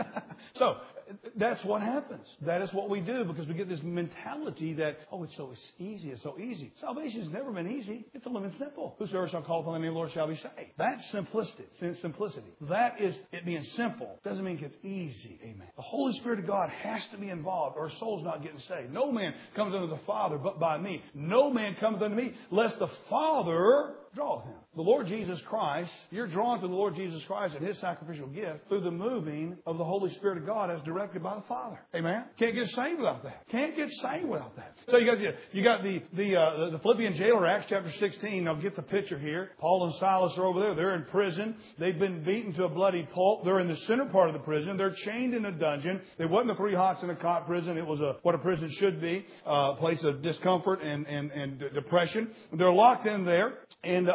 So that's what happens. That is what we do because we get this mentality that, oh, it's so easy. It's so easy. Salvation has never been easy. It's only been simple. Whosoever shall call upon the name of the Lord shall be saved. That's simplistic. Simplicity. That is it being simple. Doesn't mean it's easy. Amen. The Holy Spirit of God has to be involved or a soul's not getting saved. No man comes unto the Father but by me. No man comes unto me lest the Father draw him. The Lord Jesus Christ, you're drawn to the Lord Jesus Christ and His sacrificial gift through the moving of the Holy Spirit of God as directed by the Father. Amen? Can't get saved without that. Can't get saved without that. So you got the, you got the, the, uh, the Philippian jailer, Acts chapter sixteen. Now get the picture here. Paul and Silas are over there. They're in prison. They've been beaten to a bloody pulp. They're in the center part of the prison. They're chained in a dungeon. It wasn't a three hots in a cot prison. It was a, what a prison should be, uh, a place of discomfort and, and, and depression. They're locked in there. And uh, around about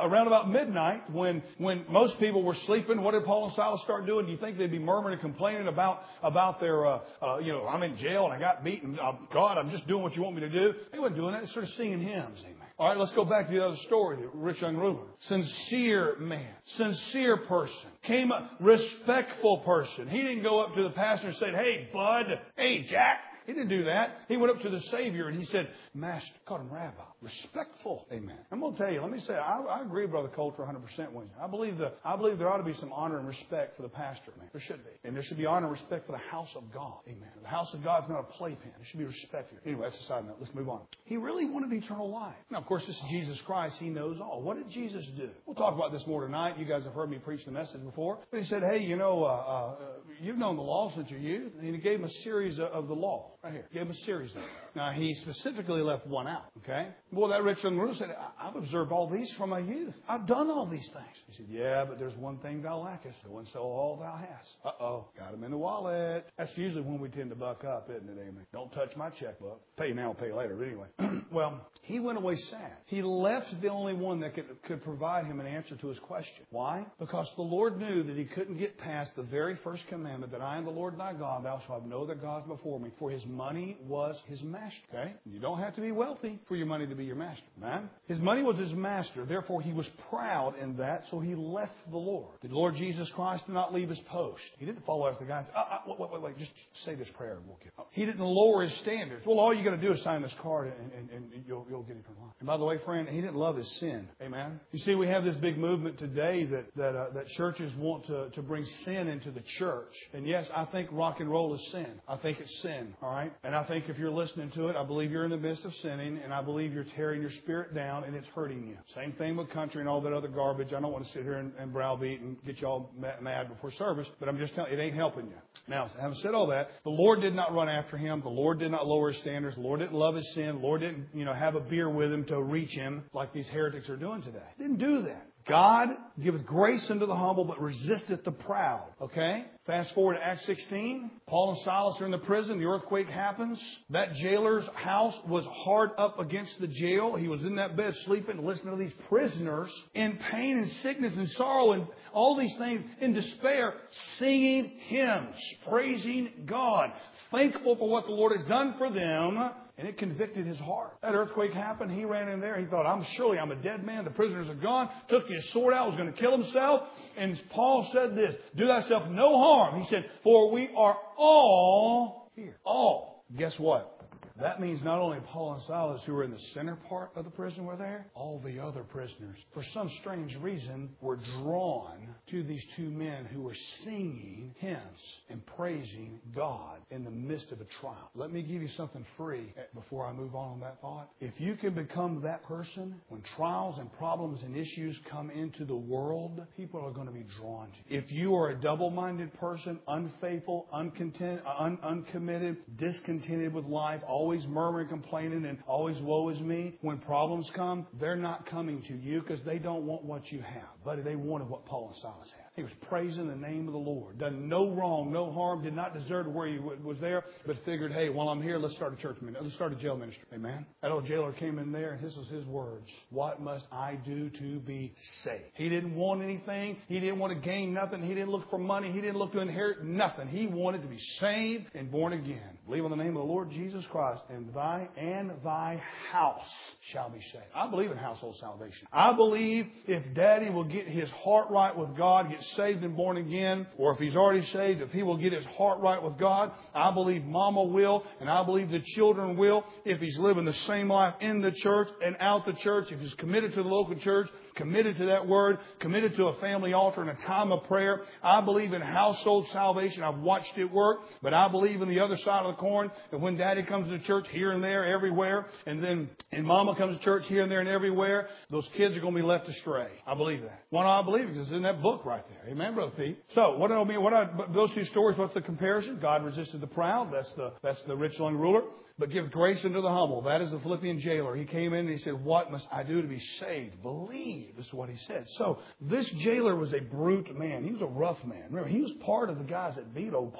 midnight when, when most people were sleeping, what did Paul and Silas start doing? Do you think they'd be murmuring and complaining about, about their, uh, uh, you know, I'm in jail and I got beaten. Uh, God, I'm just doing what you want me to do. They weren't doing that. They started singing hymns. Amen. All right, let's go back to the other story, the rich young ruler. Sincere man, sincere person, came up, respectful person. He didn't go up to the pastor and say, hey, bud, hey, Jack. He didn't do that. He went up to the Savior and he said, Master, called him Rabbi. Respectful. Amen. I'm going to tell you, let me say, I, I agree with Brother Coulter one hundred percent with you. I believe, the, I believe there ought to be some honor and respect for the pastor, man. There should be. And there should be honor and respect for the house of God. Amen. The house of God is not a playpen. It should be respected. Anyway, that's a side note. Let's move on. He really wanted eternal life. Now, of course, this is Jesus Christ. He knows all. What did Jesus do? We'll talk about this more tonight. You guys have heard me preach the message before. But he said, hey, you know, uh, uh, you've known the law since your youth. And he gave him a series of, of the law. Right here. He gave him a series of them. Now, he specifically left one out. Okay? Boy, that rich young ruler said, I've observed all these from my youth. I've done all these things. He said, yeah, but there's one thing thou lackest. Go and sell all thou hast. Uh-oh. Got him in the wallet. That's usually when we tend to buck up, isn't it, Amy? Don't touch my checkbook. Pay now, pay later. But anyway. Well, he went away sad. He left the only one that could, could provide him an answer to his question. Why? Because the Lord knew that he couldn't get past the very first commandment, that I am the Lord thy God, thou shalt have no other gods before me. For his money was his master. Okay? You don't have to be wealthy for your money to be your master. Man. His money was his master. Therefore, he was proud in that, so he left the Lord. The Lord Jesus Christ did not leave his post. He didn't follow after the guy and say, uh, uh, wait, wait, wait, just say this prayer and we'll get it. He didn't lower his standards. Well, all you got to do is sign this card and, and, and you'll, you'll get eternal life. And by the way, friend, he didn't love his sin. Amen? You see, we have this big movement today that that, uh, that churches want to, to bring sin into the church. And yes, I think rock and roll is sin. I think it's sin. All right? And I think if you're listening to it, I believe you're in the midst of sinning, and I believe you're tearing your spirit down, and it's hurting you. Same thing with country and all that other garbage. I don't want to sit here and, and browbeat and get you all mad before service, but I'm just telling you, it ain't helping you. Now, having said all that, the Lord did not run after him. The Lord did not lower his standards. The Lord didn't love his sin. The Lord didn't, you know, have a beer with him to reach him like these heretics are doing today. Didn't do that. God giveth grace unto the humble, but resisteth the proud. Okay? Fast forward to Acts sixteen. Paul and Silas are in the prison. The earthquake happens. That jailer's house was hard up against the jail. He was in that bed sleeping, listening to these prisoners in pain and sickness and sorrow and all these things in despair, singing hymns, praising God, thankful for what the Lord has done for them. And it convicted his heart. That earthquake happened. He ran in there. He thought, I'm surely I'm a dead man. The prisoners are gone. Took his sword out. Was going to kill himself. And Paul said this, do thyself no harm. He said, for we are all here. All. Guess what? That means not only Paul and Silas, who were in the center part of the prison, were there. All the other prisoners, for some strange reason, were drawn to these two men who were singing hymns and praising God in the midst of a trial. Let me give you something free before I move on on that thought. If you can become that person, when trials and problems and issues come into the world, people are going to be drawn to you. If you are a double-minded person, unfaithful, uncontent, un- uncommitted, discontented with life, always Always murmuring, complaining, and always woe is me. When problems come, they're not coming to you because they don't want what you have. But they wanted what Paul and Silas had. He was praising the name of the Lord. Done no wrong, no harm, did not desert where he was there, but figured, hey, while I'm here, let's start a church ministry. Let's start a jail ministry. Amen. That old jailer came in there, and this was his words. What must I do to be saved? He didn't want anything. He didn't want to gain nothing. He didn't look for money. He didn't look to inherit nothing. He wanted to be saved and born again. Believe on the name of the Lord Jesus Christ, and thy and thy house shall be saved. I believe in household salvation. I believe if Daddy will get his heart right with God, get saved and born again, or if he's already saved, if he will get his heart right with God, I believe Mama will, and I believe the children will, if he's living the same life in the church and out the church, if he's committed to the local church, committed to that word, committed to a family altar and a time of prayer. I believe in household salvation. I've watched it work, but I believe in the other side of the coin, that when Daddy comes to church here and there, everywhere, and then and Mama comes to church here and there and everywhere, those kids are going to be left astray. I believe that. Why do I believe it? Because it's in that book right there. Amen, Brother Pete. So, what do I mean? What I, those two stories, what's the comparison? God resisted the proud. That's the, that's the rich young ruler. But give grace unto the humble. That is the Philippian jailer. He came in and he said, what must I do to be saved? Believe is what he said. So this jailer was a brute man. He was a rough man. Remember, he was part of the guys that beat old Paul in it.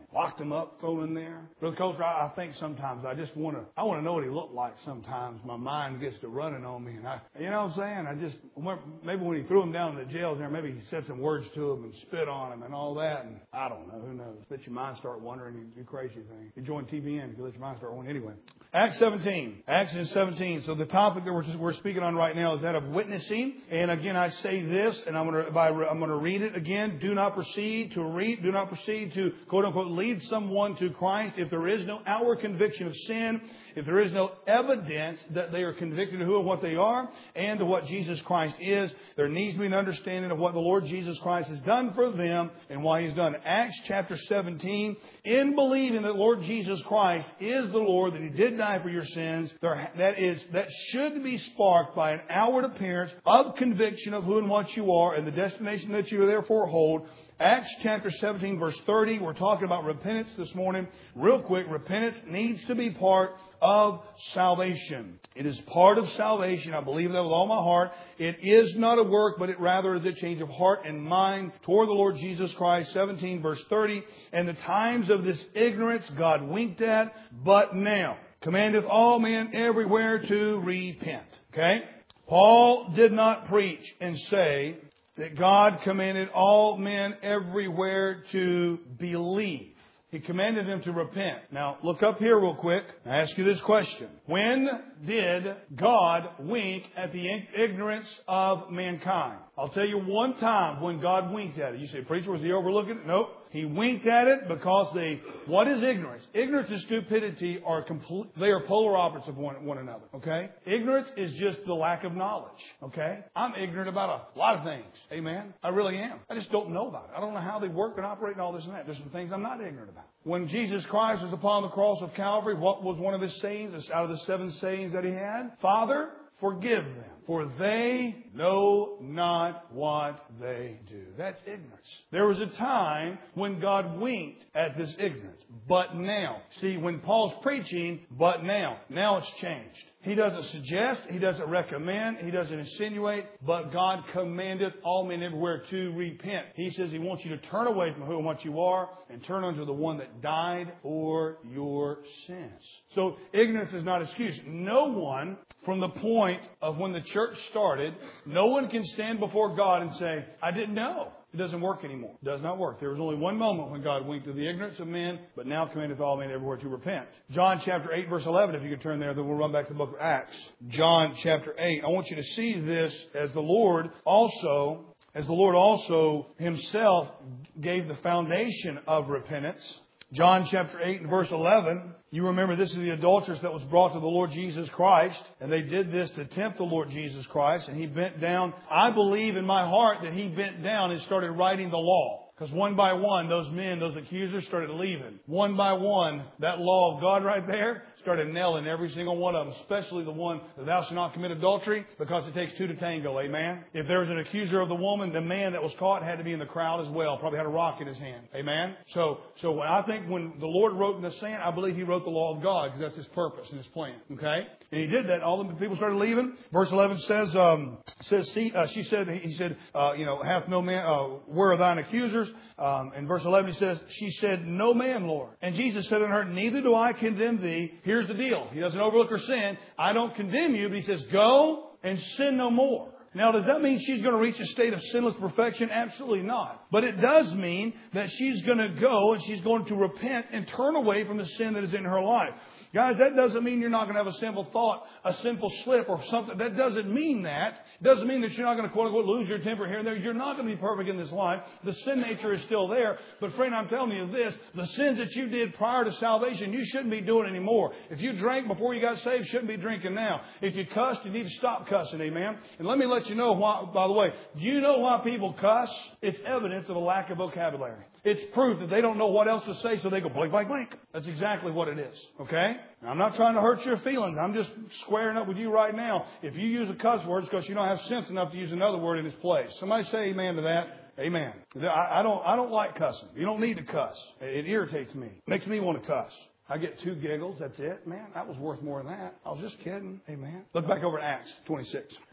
locked him up, thrown in there. Brother Coulter, I, I think sometimes I just want to, I want to know what he looked like sometimes. My mind gets to running on me. And I, you know what I'm saying? I just, maybe when he threw him down in the jail there, maybe he said some words to him and spit on him and all that. And I don't know. Who knows? Let your mind start wondering. You do crazy things. You join T B N, you let your mind start wondering anyway. Acts seventeen. Acts seventeen. So the topic that we're, just, we're speaking on right now is that of witnessing. And again, I say this, and I'm going to, if I, I'm going to read it again. Do not proceed to read, do not proceed to, quote unquote, lead someone to Christ if there is no outward conviction of sin, if there is no evidence that they are convicted of who and what they are and to what Jesus Christ is. There needs to be an understanding of what the Lord Jesus Christ has done for them and why He's done it. Acts chapter seventeen, in believing that Lord Jesus Christ is the Lord, that He did die for your sins, there, that is, that should be sparked by an outward appearance of conviction of who and what you are and the destination that you therefore hold. Acts chapter seventeen, verse thirty, we're talking about repentance this morning. Real quick, repentance needs to be part of salvation. It is part of salvation. I believe that with all my heart. It is not a work, but it rather is a change of heart and mind toward the Lord Jesus Christ. seventeen, verse thirty, and the times of this ignorance God winked at, but now commandeth all men everywhere to repent. Okay? Paul did not preach and say that God commanded all men everywhere to believe. He commanded them to repent. Now, look up here real quick. I ask you this question. When did God wink at the ignorance of mankind? I'll tell you one time when God winked at it. You say, preacher, was He overlooking it? Nope. He winked at it because they, what is ignorance? Ignorance and stupidity are complete, they are polar opposites of one, one another. Okay? Ignorance is just the lack of knowledge. Okay? I'm ignorant about a lot of things. Amen? I really am. I just don't know about it. I don't know how they work and operate and all this and that. There's some things I'm not ignorant about. When Jesus Christ was upon the cross of Calvary, what was one of His sayings out of the seven sayings that He had? Father, forgive them, for they know not what they do. That's ignorance. There was a time when God winked at this ignorance. But now, see, when Paul's preaching, but now, now it's changed. He doesn't suggest, He doesn't recommend, He doesn't insinuate, but God commandeth all men everywhere to repent. He says He wants you to turn away from who and what you are and turn unto the one that died for your sins. So ignorance is not excuse. No one, from the point of when the church started, no one can stand before God and say, I didn't know. It doesn't work anymore. It does not work. There was only one moment when God winked at the ignorance of men, but now commandeth all men everywhere to repent. John chapter eight, verse eleven, if you could turn there, then we'll run back to the book of Acts. John chapter eight. I want you to see this as the Lord also, as the Lord also Himself gave the foundation of repentance. John chapter eight and verse eleven. You remember this is the adulteress that was brought to the Lord Jesus Christ. And they did this to tempt the Lord Jesus Christ. And He bent down. I believe in my heart that He bent down and started writing the law. Because one by one, those men, those accusers started leaving. One by one, that law of God right there started nailing every single one of them, especially the one that thou shalt not commit adultery, because it takes two to tango, amen? If there was an accuser of the woman, the man that was caught had to be in the crowd as well, probably had a rock in his hand, amen? So, so when I think when the Lord wrote in the sand, I believe He wrote the law of God, because that's His purpose and His plan, okay? And He did that. All the people started leaving. Verse eleven says, um, says see, uh, she said, He said, uh, you know, hath no man, uh, where are thine accusers? Um, in verse eleven, He says, she said, no man, Lord. And Jesus said unto her, neither do I condemn thee. Here's the deal. He doesn't overlook her sin. I don't condemn you, but He says, go and sin no more. Now, does that mean she's going to reach a state of sinless perfection? Absolutely not. But it does mean that she's going to go and she's going to repent and turn away from the sin that is in her life. Guys, that doesn't mean you're not going to have a simple thought, a simple slip or something. That doesn't mean that. It doesn't mean that you're not going to, quote unquote, lose your temper here and there. You're not going to be perfect in this life. The sin nature is still there. But friend, I'm telling you this, the sins that you did prior to salvation, you shouldn't be doing anymore. If you drank before you got saved, you shouldn't be drinking now. If you cussed, you need to stop cussing, amen? And let me let you know why, by the way, do you know why people cuss? It's evidence of a lack of vocabulary. It's proof that they don't know what else to say, so they go blink, blink, blink. That's exactly what it is. Okay? Now, I'm not trying to hurt your feelings. I'm just squaring up with you right now. If you use a cuss word, it's because you don't have sense enough to use another word in its place. Somebody say amen to that. Amen. I, I don't, I don't like cussing. You don't need to cuss. It irritates me. It makes me want to cuss. I get two giggles. That's it. Man, that was worth more than that. I was just kidding. Amen. Look back over at Acts twenty-six.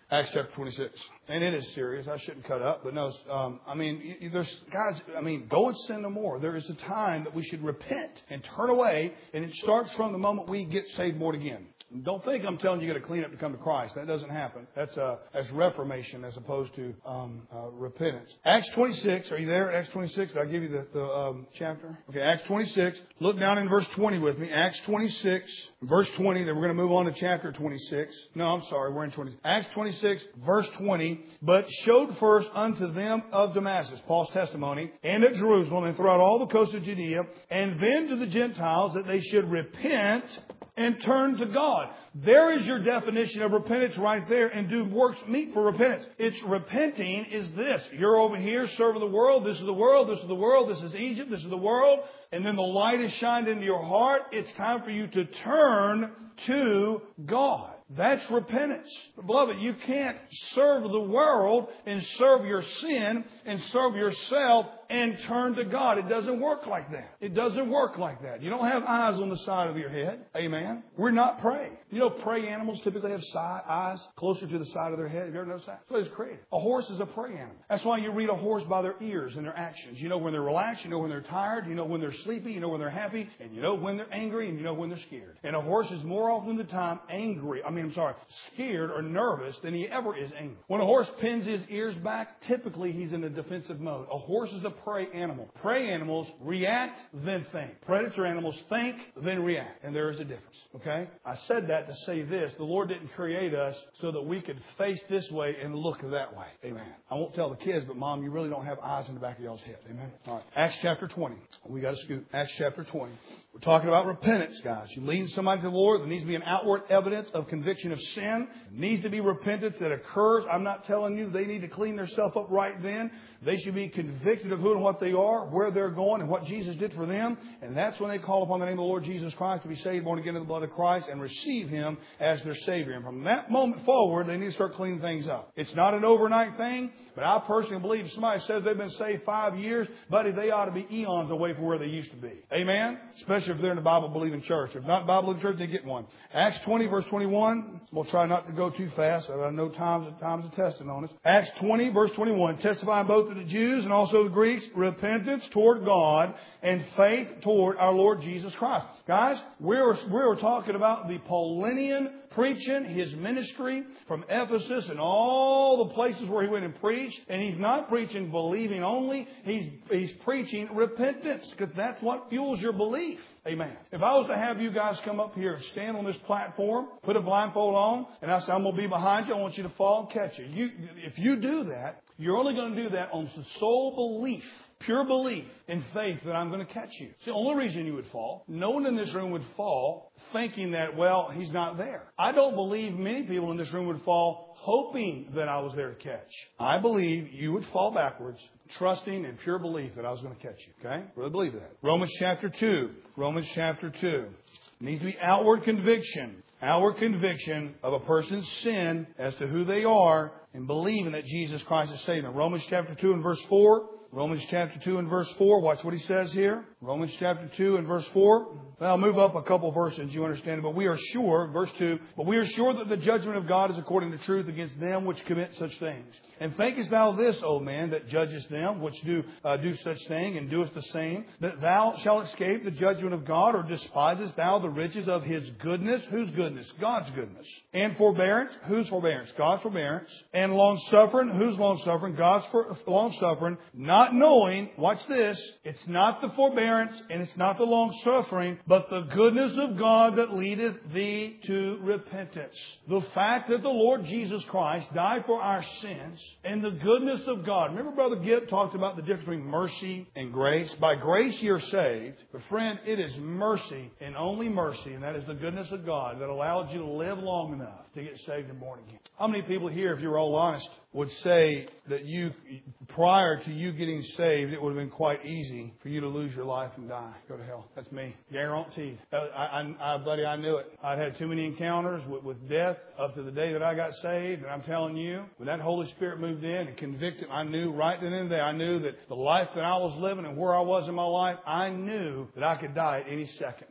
Acts chapter twenty-six. And it is serious. I shouldn't cut up. But no, um, I mean, there's guys, I mean, go and sin no more. There is a time that we should repent and turn away. And it starts from the moment we get saved born again. Don't think I'm telling you you got to clean up to come to Christ. That doesn't happen. That's uh, that's reformation as opposed to um, uh, repentance. Acts twenty-six. Are you there? Acts twenty-six. Did I give you the, the um, chapter? Okay, Acts twenty-six. Look down in verse twenty with me. Acts twenty-six, verse twenty. Then we're going to move on to chapter twenty-six. No, I'm sorry. We're in twenty. Acts twenty-six, verse twenty. But showed first unto them of Damascus, Paul's testimony, and at Jerusalem, and throughout all the coast of Judea, and then to the Gentiles that they should repent and turn to God. There is your definition of repentance right there, and do works meet for repentance. It's repenting is this. You're over here serving the world. This is the world. This is the world. This is Egypt. This is the world. And then the light is shined into your heart. It's time for you to turn to God. That's repentance. Beloved, you can't serve the world and serve your sin and serve yourself and turn to God. It doesn't work like that. It doesn't work like that. You don't have eyes on the side of your head. Amen. We're not prey. You know, prey animals typically have side, eyes closer to the side of their head. Have you ever noticed that? That's what it's created. A horse is a prey animal. That's why you read a horse by their ears and their actions. You know when they're relaxed. You know when they're tired. You know when they're sleepy. You know when they're happy. And you know when they're angry. And you know when they're scared. And a horse is more often than the time angry. I mean, I'm sorry, scared or nervous than he ever is angry. When a horse pins his ears back, typically he's in a defensive mode. A horse is a prey animal. Prey animals react, then think. Predator animals think, then react. And there is a difference. Okay? I said that to say this. The Lord didn't create us so that we could face this way and look that way. Amen. I won't tell the kids, but Mom, you really don't have eyes in the back of y'all's head. Amen. All right. Acts chapter twenty. We got to scoot. Acts chapter twenty. We're talking about repentance, guys. You lead somebody to the Lord. There needs to be an outward evidence of conviction of sin. There needs to be repentance that occurs. I'm not telling you they need to clean themselves up right then. They should be convicted of who and what they are, where they're going, and what Jesus did for them. And that's when they call upon the name of the Lord Jesus Christ to be saved, born again in the blood of Christ, and receive Him as their Savior. And from that moment forward, they need to start cleaning things up. It's not an overnight thing, but I personally believe if somebody says they've been saved five years, buddy, they ought to be eons away from where they used to be. Amen? Especially if they're in a Bible-believing church. If not Bible-believing church, they get one. Acts twenty, verse twenty-one. We'll try not to go too fast. I know times and times of testing on us. Acts twenty, verse twenty-one. Testifying both to the Jews and also the Greeks, repentance toward God and faith toward our Lord Jesus Christ. Guys, we were, we were talking about the Paulinian preaching, his ministry from Ephesus and all the places where he went and preached. And he's not preaching believing only. He's, he's preaching repentance, because that's what fuels your belief. Amen. If I was to have you guys come up here and stand on this platform, put a blindfold on, and I say, I'm going to be behind you, I want you to fall and catch you. you. If you do that, you're only going to do that on the sole belief, pure belief in faith that I'm going to catch you. It's the only reason you would fall. No one in this room would fall thinking that, well, he's not there. I don't believe many people in this room would fall hoping that I was there to catch. I believe you would fall backwards, trusting in pure belief that I was going to catch you. Okay? Really believe that. Romans chapter two. Romans chapter two. It needs to be outward conviction. Outward conviction of a person's sin as to who they are and believing that Jesus Christ is Savior. Romans chapter two and verse four. Romans chapter two and verse four. Watch what he says here. Romans chapter two and verse four. Well, I'll move up a couple verses, you understand it. But we are sure, verse two, but we are sure that the judgment of God is according to truth against them which commit such things. And thinkest thou this, O man, that judgest them which do uh, do such thing, and doest the same, that thou shalt escape the judgment of God, or despisest thou the riches of His goodness? Whose goodness? God's goodness. And forbearance? Whose forbearance? God's forbearance. And long-suffering? Whose long-suffering? God's for, long-suffering. Not knowing, watch this, it's not the forbearance and it's not the long-suffering, but the goodness of God that leadeth thee to repentance. The fact that the Lord Jesus Christ died for our sins and the goodness of God. Remember Brother Gibb talked about the difference between mercy and grace? By grace you're saved. But friend, it is mercy and only mercy, and that is the goodness of God that allowed you to live long enough to get saved and born again. How many people here, if you're all honest, would say that you, prior to you getting saved, it would have been quite easy for you to lose your life and die, go to hell? That's me. Guaranteed. I, I, I, buddy, I knew it. I'd had too many encounters with, with death up to the day that I got saved. And I'm telling you, when that Holy Spirit moved in and convicted, I knew right then and there, I knew that the life that I was living and where I was in my life, I knew that I could die at any second.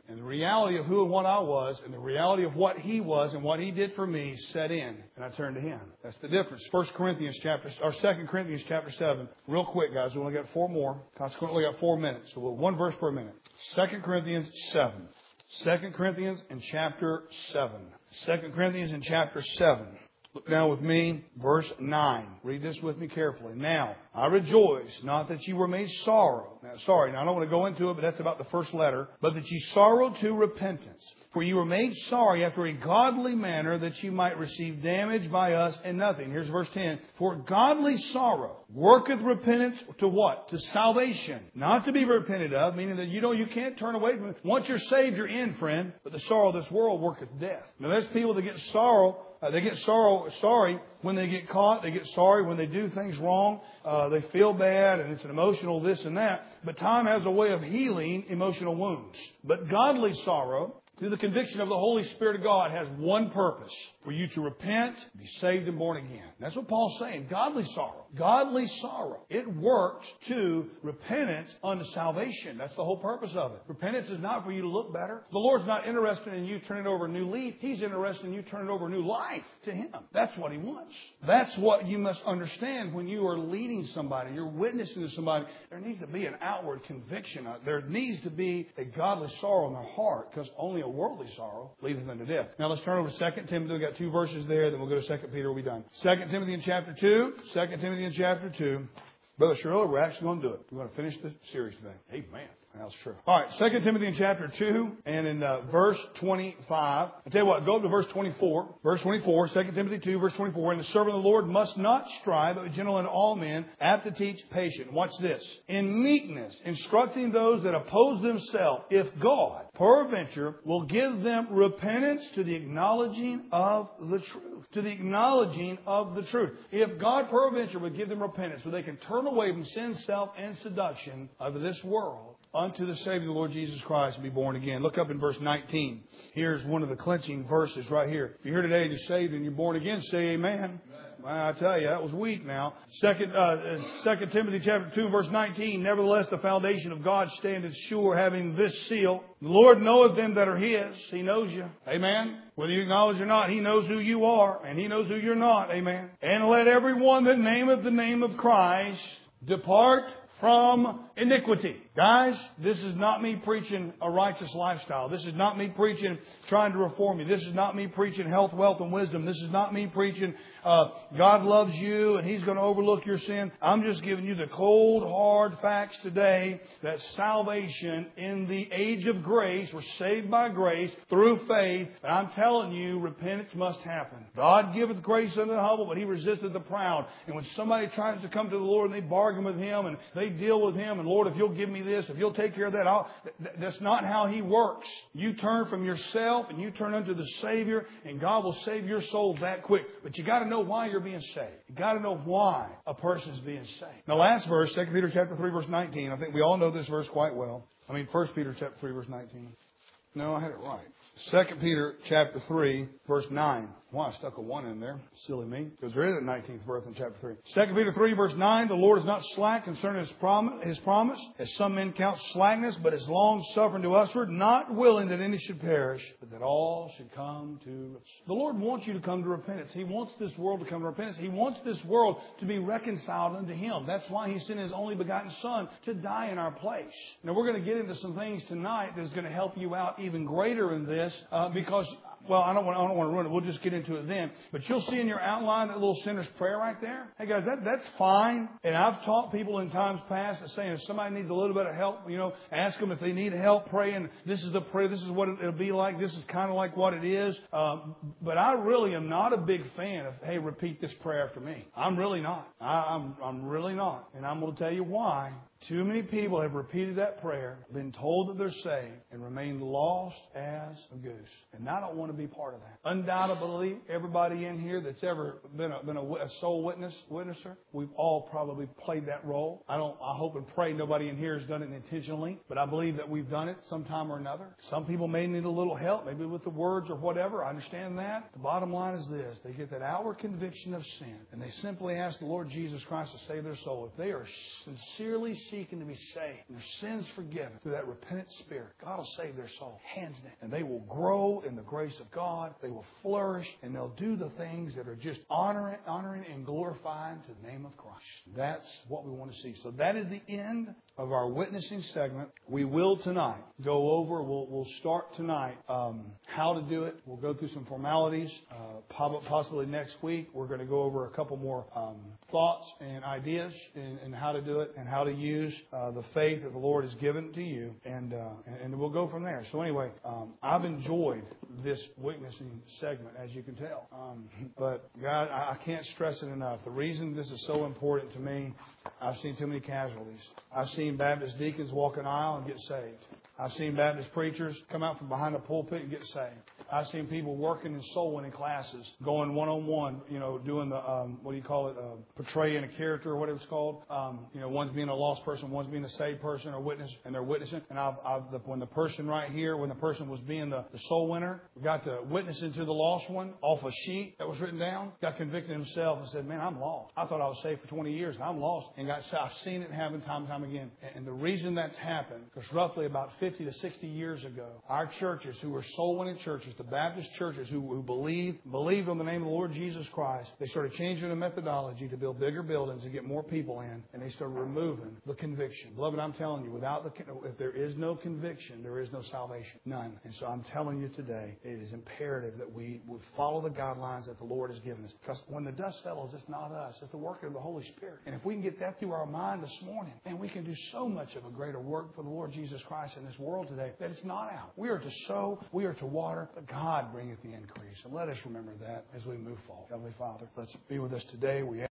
And the reality of who and what I was and the reality of what He was and what He did for me set in. And I turned to Him. That's the difference. First Corinthians chapter, or Second Corinthians chapter seven. Real quick, guys. We only got four more. Consequently, we got four minutes. So we'll one verse per minute. Second Corinthians seven. Second Corinthians in chapter seven. Second Corinthians in chapter seven. Look now with me, verse nine. Read this with me carefully. Now, I rejoice, not that you were made sorrow. Now, sorry, now I don't want to go into it, but that's about the first letter. But that you sorrow to repentance. For you were made sorry after a godly manner, that you might receive damage by us and nothing. Here's verse ten. For godly sorrow worketh repentance to what? To salvation. Not to be repented of, meaning that you know you can't turn away from it. Once you're saved, you're in, friend. But the sorrow of this world worketh death. Now there's people that get sorrow. Uh, they get sorrow, sorry when they get caught. They get sorry when they do things wrong. Uh, they feel bad, and it's an emotional this and that. But time has a way of healing emotional wounds. But godly sorrow, through the conviction of the Holy Spirit of God, has one purpose: for you to repent, be saved and born again. That's what Paul's saying. Godly sorrow. Godly sorrow. It works to repentance unto salvation. That's the whole purpose of it. Repentance is not for you to look better. The Lord's not interested in you turning over a new leaf. He's interested in you turning over a new life to Him. That's what He wants. That's what you must understand when you are leading somebody. You're witnessing to somebody. There needs to be an outward conviction. There needs to be a godly sorrow in their heart, because only a worldly sorrow leadeth unto death. Now let's turn over to Second Timothy. We've got two verses there. Then we'll go to Second Peter. We'll be done. Second Timothy in chapter two. Second Timothy in chapter two. Brother Shirley, we're actually going to do it. We're going to finish this series today. Amen. That's true. All right, Second Timothy in chapter two and in uh, verse twenty-five. I tell you what, go up to verse twenty-four. Verse twenty-four, Second Timothy two, verse twenty-four. And the servant of the Lord must not strive, but be gentle unto all men, apt to teach, patient. Watch this. In meekness, instructing those that oppose themselves, if God, peradventure, will give them repentance to the acknowledging of the truth. To the acknowledging of the truth. If God, peradventure, would give them repentance, so they can turn away from sin, self, and seduction of this world, unto the Savior, the Lord Jesus Christ, and be born again. Look up in verse nineteen. Here's one of the clinching verses right here. If you're here today and you're saved and you're born again, say amen. Amen. Well, I tell you, that was weak now. Second, uh, Second Timothy chapter two, verse nineteen. Nevertheless, the foundation of God standeth sure, having this seal. The Lord knoweth them that are His. He knows you. Amen. Whether you acknowledge or not, He knows who you are, and He knows who you're not. Amen. And let every one that nameth the name of Christ depart from iniquity. Guys, this is not me preaching a righteous lifestyle. This is not me preaching trying to reform you. This is not me preaching health, wealth, and wisdom. This is not me preaching uh, God loves you and He's going to overlook your sin. I'm just giving you the cold, hard facts today that salvation in the age of grace, we're saved by grace through faith. And I'm telling you, repentance must happen. God giveth grace unto the humble, but He resisteth the proud. And when somebody tries to come to the Lord and they bargain with Him and they deal with Him, and Lord, if you'll give me this, if you'll take care of that, I'll, th- that's not how He works. You turn from yourself and you turn unto the Savior, and God will save your soul that quick. But you got to know why you're being saved. You got to know why a person's being saved. Now, last verse, Second Peter chapter three, verse nineteen. I think we all know this verse quite well. I mean, First Peter chapter three, verse nineteen. No, I had it right. Second Peter chapter three, verse nine. Well, I stuck a one in there. Silly me. Because there is a nineteenth verse in chapter three. Second Peter three, verse nine. The Lord is not slack concerning His promise, His promise, as some men count slackness, but is long suffering to usward, not willing that any should perish, but that all should come to repentance. The Lord wants you to come to repentance. He wants this world to come to repentance. He wants this world to be reconciled unto Him. That's why He sent His only begotten Son to die in our place. Now, we're going to get into some things tonight that's going to help you out even greater in this, uh, because Well, I don't want, I don't want to ruin it. We'll just get into it then. But you'll see in your outline that little sinner's prayer right there. Hey, guys, that, that's fine. And I've taught people in times past that saying if somebody needs a little bit of help, you know, ask them if they need help praying. This is the prayer. This is what it'll be like. This is kind of like what it is. Um, but I really am not a big fan of, hey, repeat this prayer after me. I'm really not. I, I'm, I'm really not. And I'm going to tell you why. Too many people have repeated that prayer, been told that they're saved, and remained lost as a goose. And I don't want to be part of that. Undoubtedly, everybody in here that's ever been a, been a, a soul witness, witnesser, we've all probably played that role. I don't. I hope and pray nobody in here has done it intentionally, but I believe that we've done it sometime or another. Some people may need a little help, maybe with the words or whatever. I understand that. The bottom line is this: they get that outward conviction of sin, and they simply ask the Lord Jesus Christ to save their soul. If they are sincerely seeking to be saved and their sins forgiven through that repentant spirit, God will save their soul, hands down. And they will grow in the grace of God. They will flourish, and they'll do the things that are just honoring, honoring and glorifying to the name of Christ. That's what we want to see. So that is the end of our witnessing segment. We will tonight go over, we'll, we'll start tonight, um, how to do it. We'll go through some formalities. Uh, possibly next week, we're going to go over a couple more um, thoughts and ideas in, in how to do it and how to use uh, the faith that the Lord has given to you. And, uh, and we'll go from there. So anyway, um, I've enjoyed this witnessing segment, as you can tell. Um, but God, I, I can't stress it enough. The reason this is so important to me, I've seen too many casualties. I've seen Baptist deacons walk an aisle and get saved. I've seen Baptist preachers come out from behind a pulpit and get saved. I've seen people working in soul winning classes, going one on one, you know, doing the um, what do you call it, uh, portraying a character or whatever it's called. Um, you know, one's being a lost person, one's being a saved person or witness, and they're witnessing. And I've, I've the, when the person right here, when the person was being the, the soul winner, got to witnessing to the lost one off a sheet that was written down, got convicted himself and said, "Man, I'm lost. I thought I was saved for twenty years, and I'm lost." And got I've seen it happen time and time again. And the reason that's happened, because roughly about fifty to sixty years ago, our churches who were soul winning churches, the Baptist churches who, who believed, believed on the name of the Lord Jesus Christ, they started changing the methodology to build bigger buildings and get more people in, and they started removing the conviction. Beloved, I'm telling you, without the, if there is no conviction, there is no salvation. None. And so I'm telling you today, it is imperative that we, we follow the guidelines that the Lord has given us. Because when the dust settles, it's not us. It's the work of the Holy Spirit. And if we can get that through our mind this morning, then we can do so much of a greater work for the Lord Jesus Christ in this world today that it's not out. We are to sow, we are to water, but God bringeth the increase. And let us remember that as we move forward. Heavenly Father, let's be with us today. We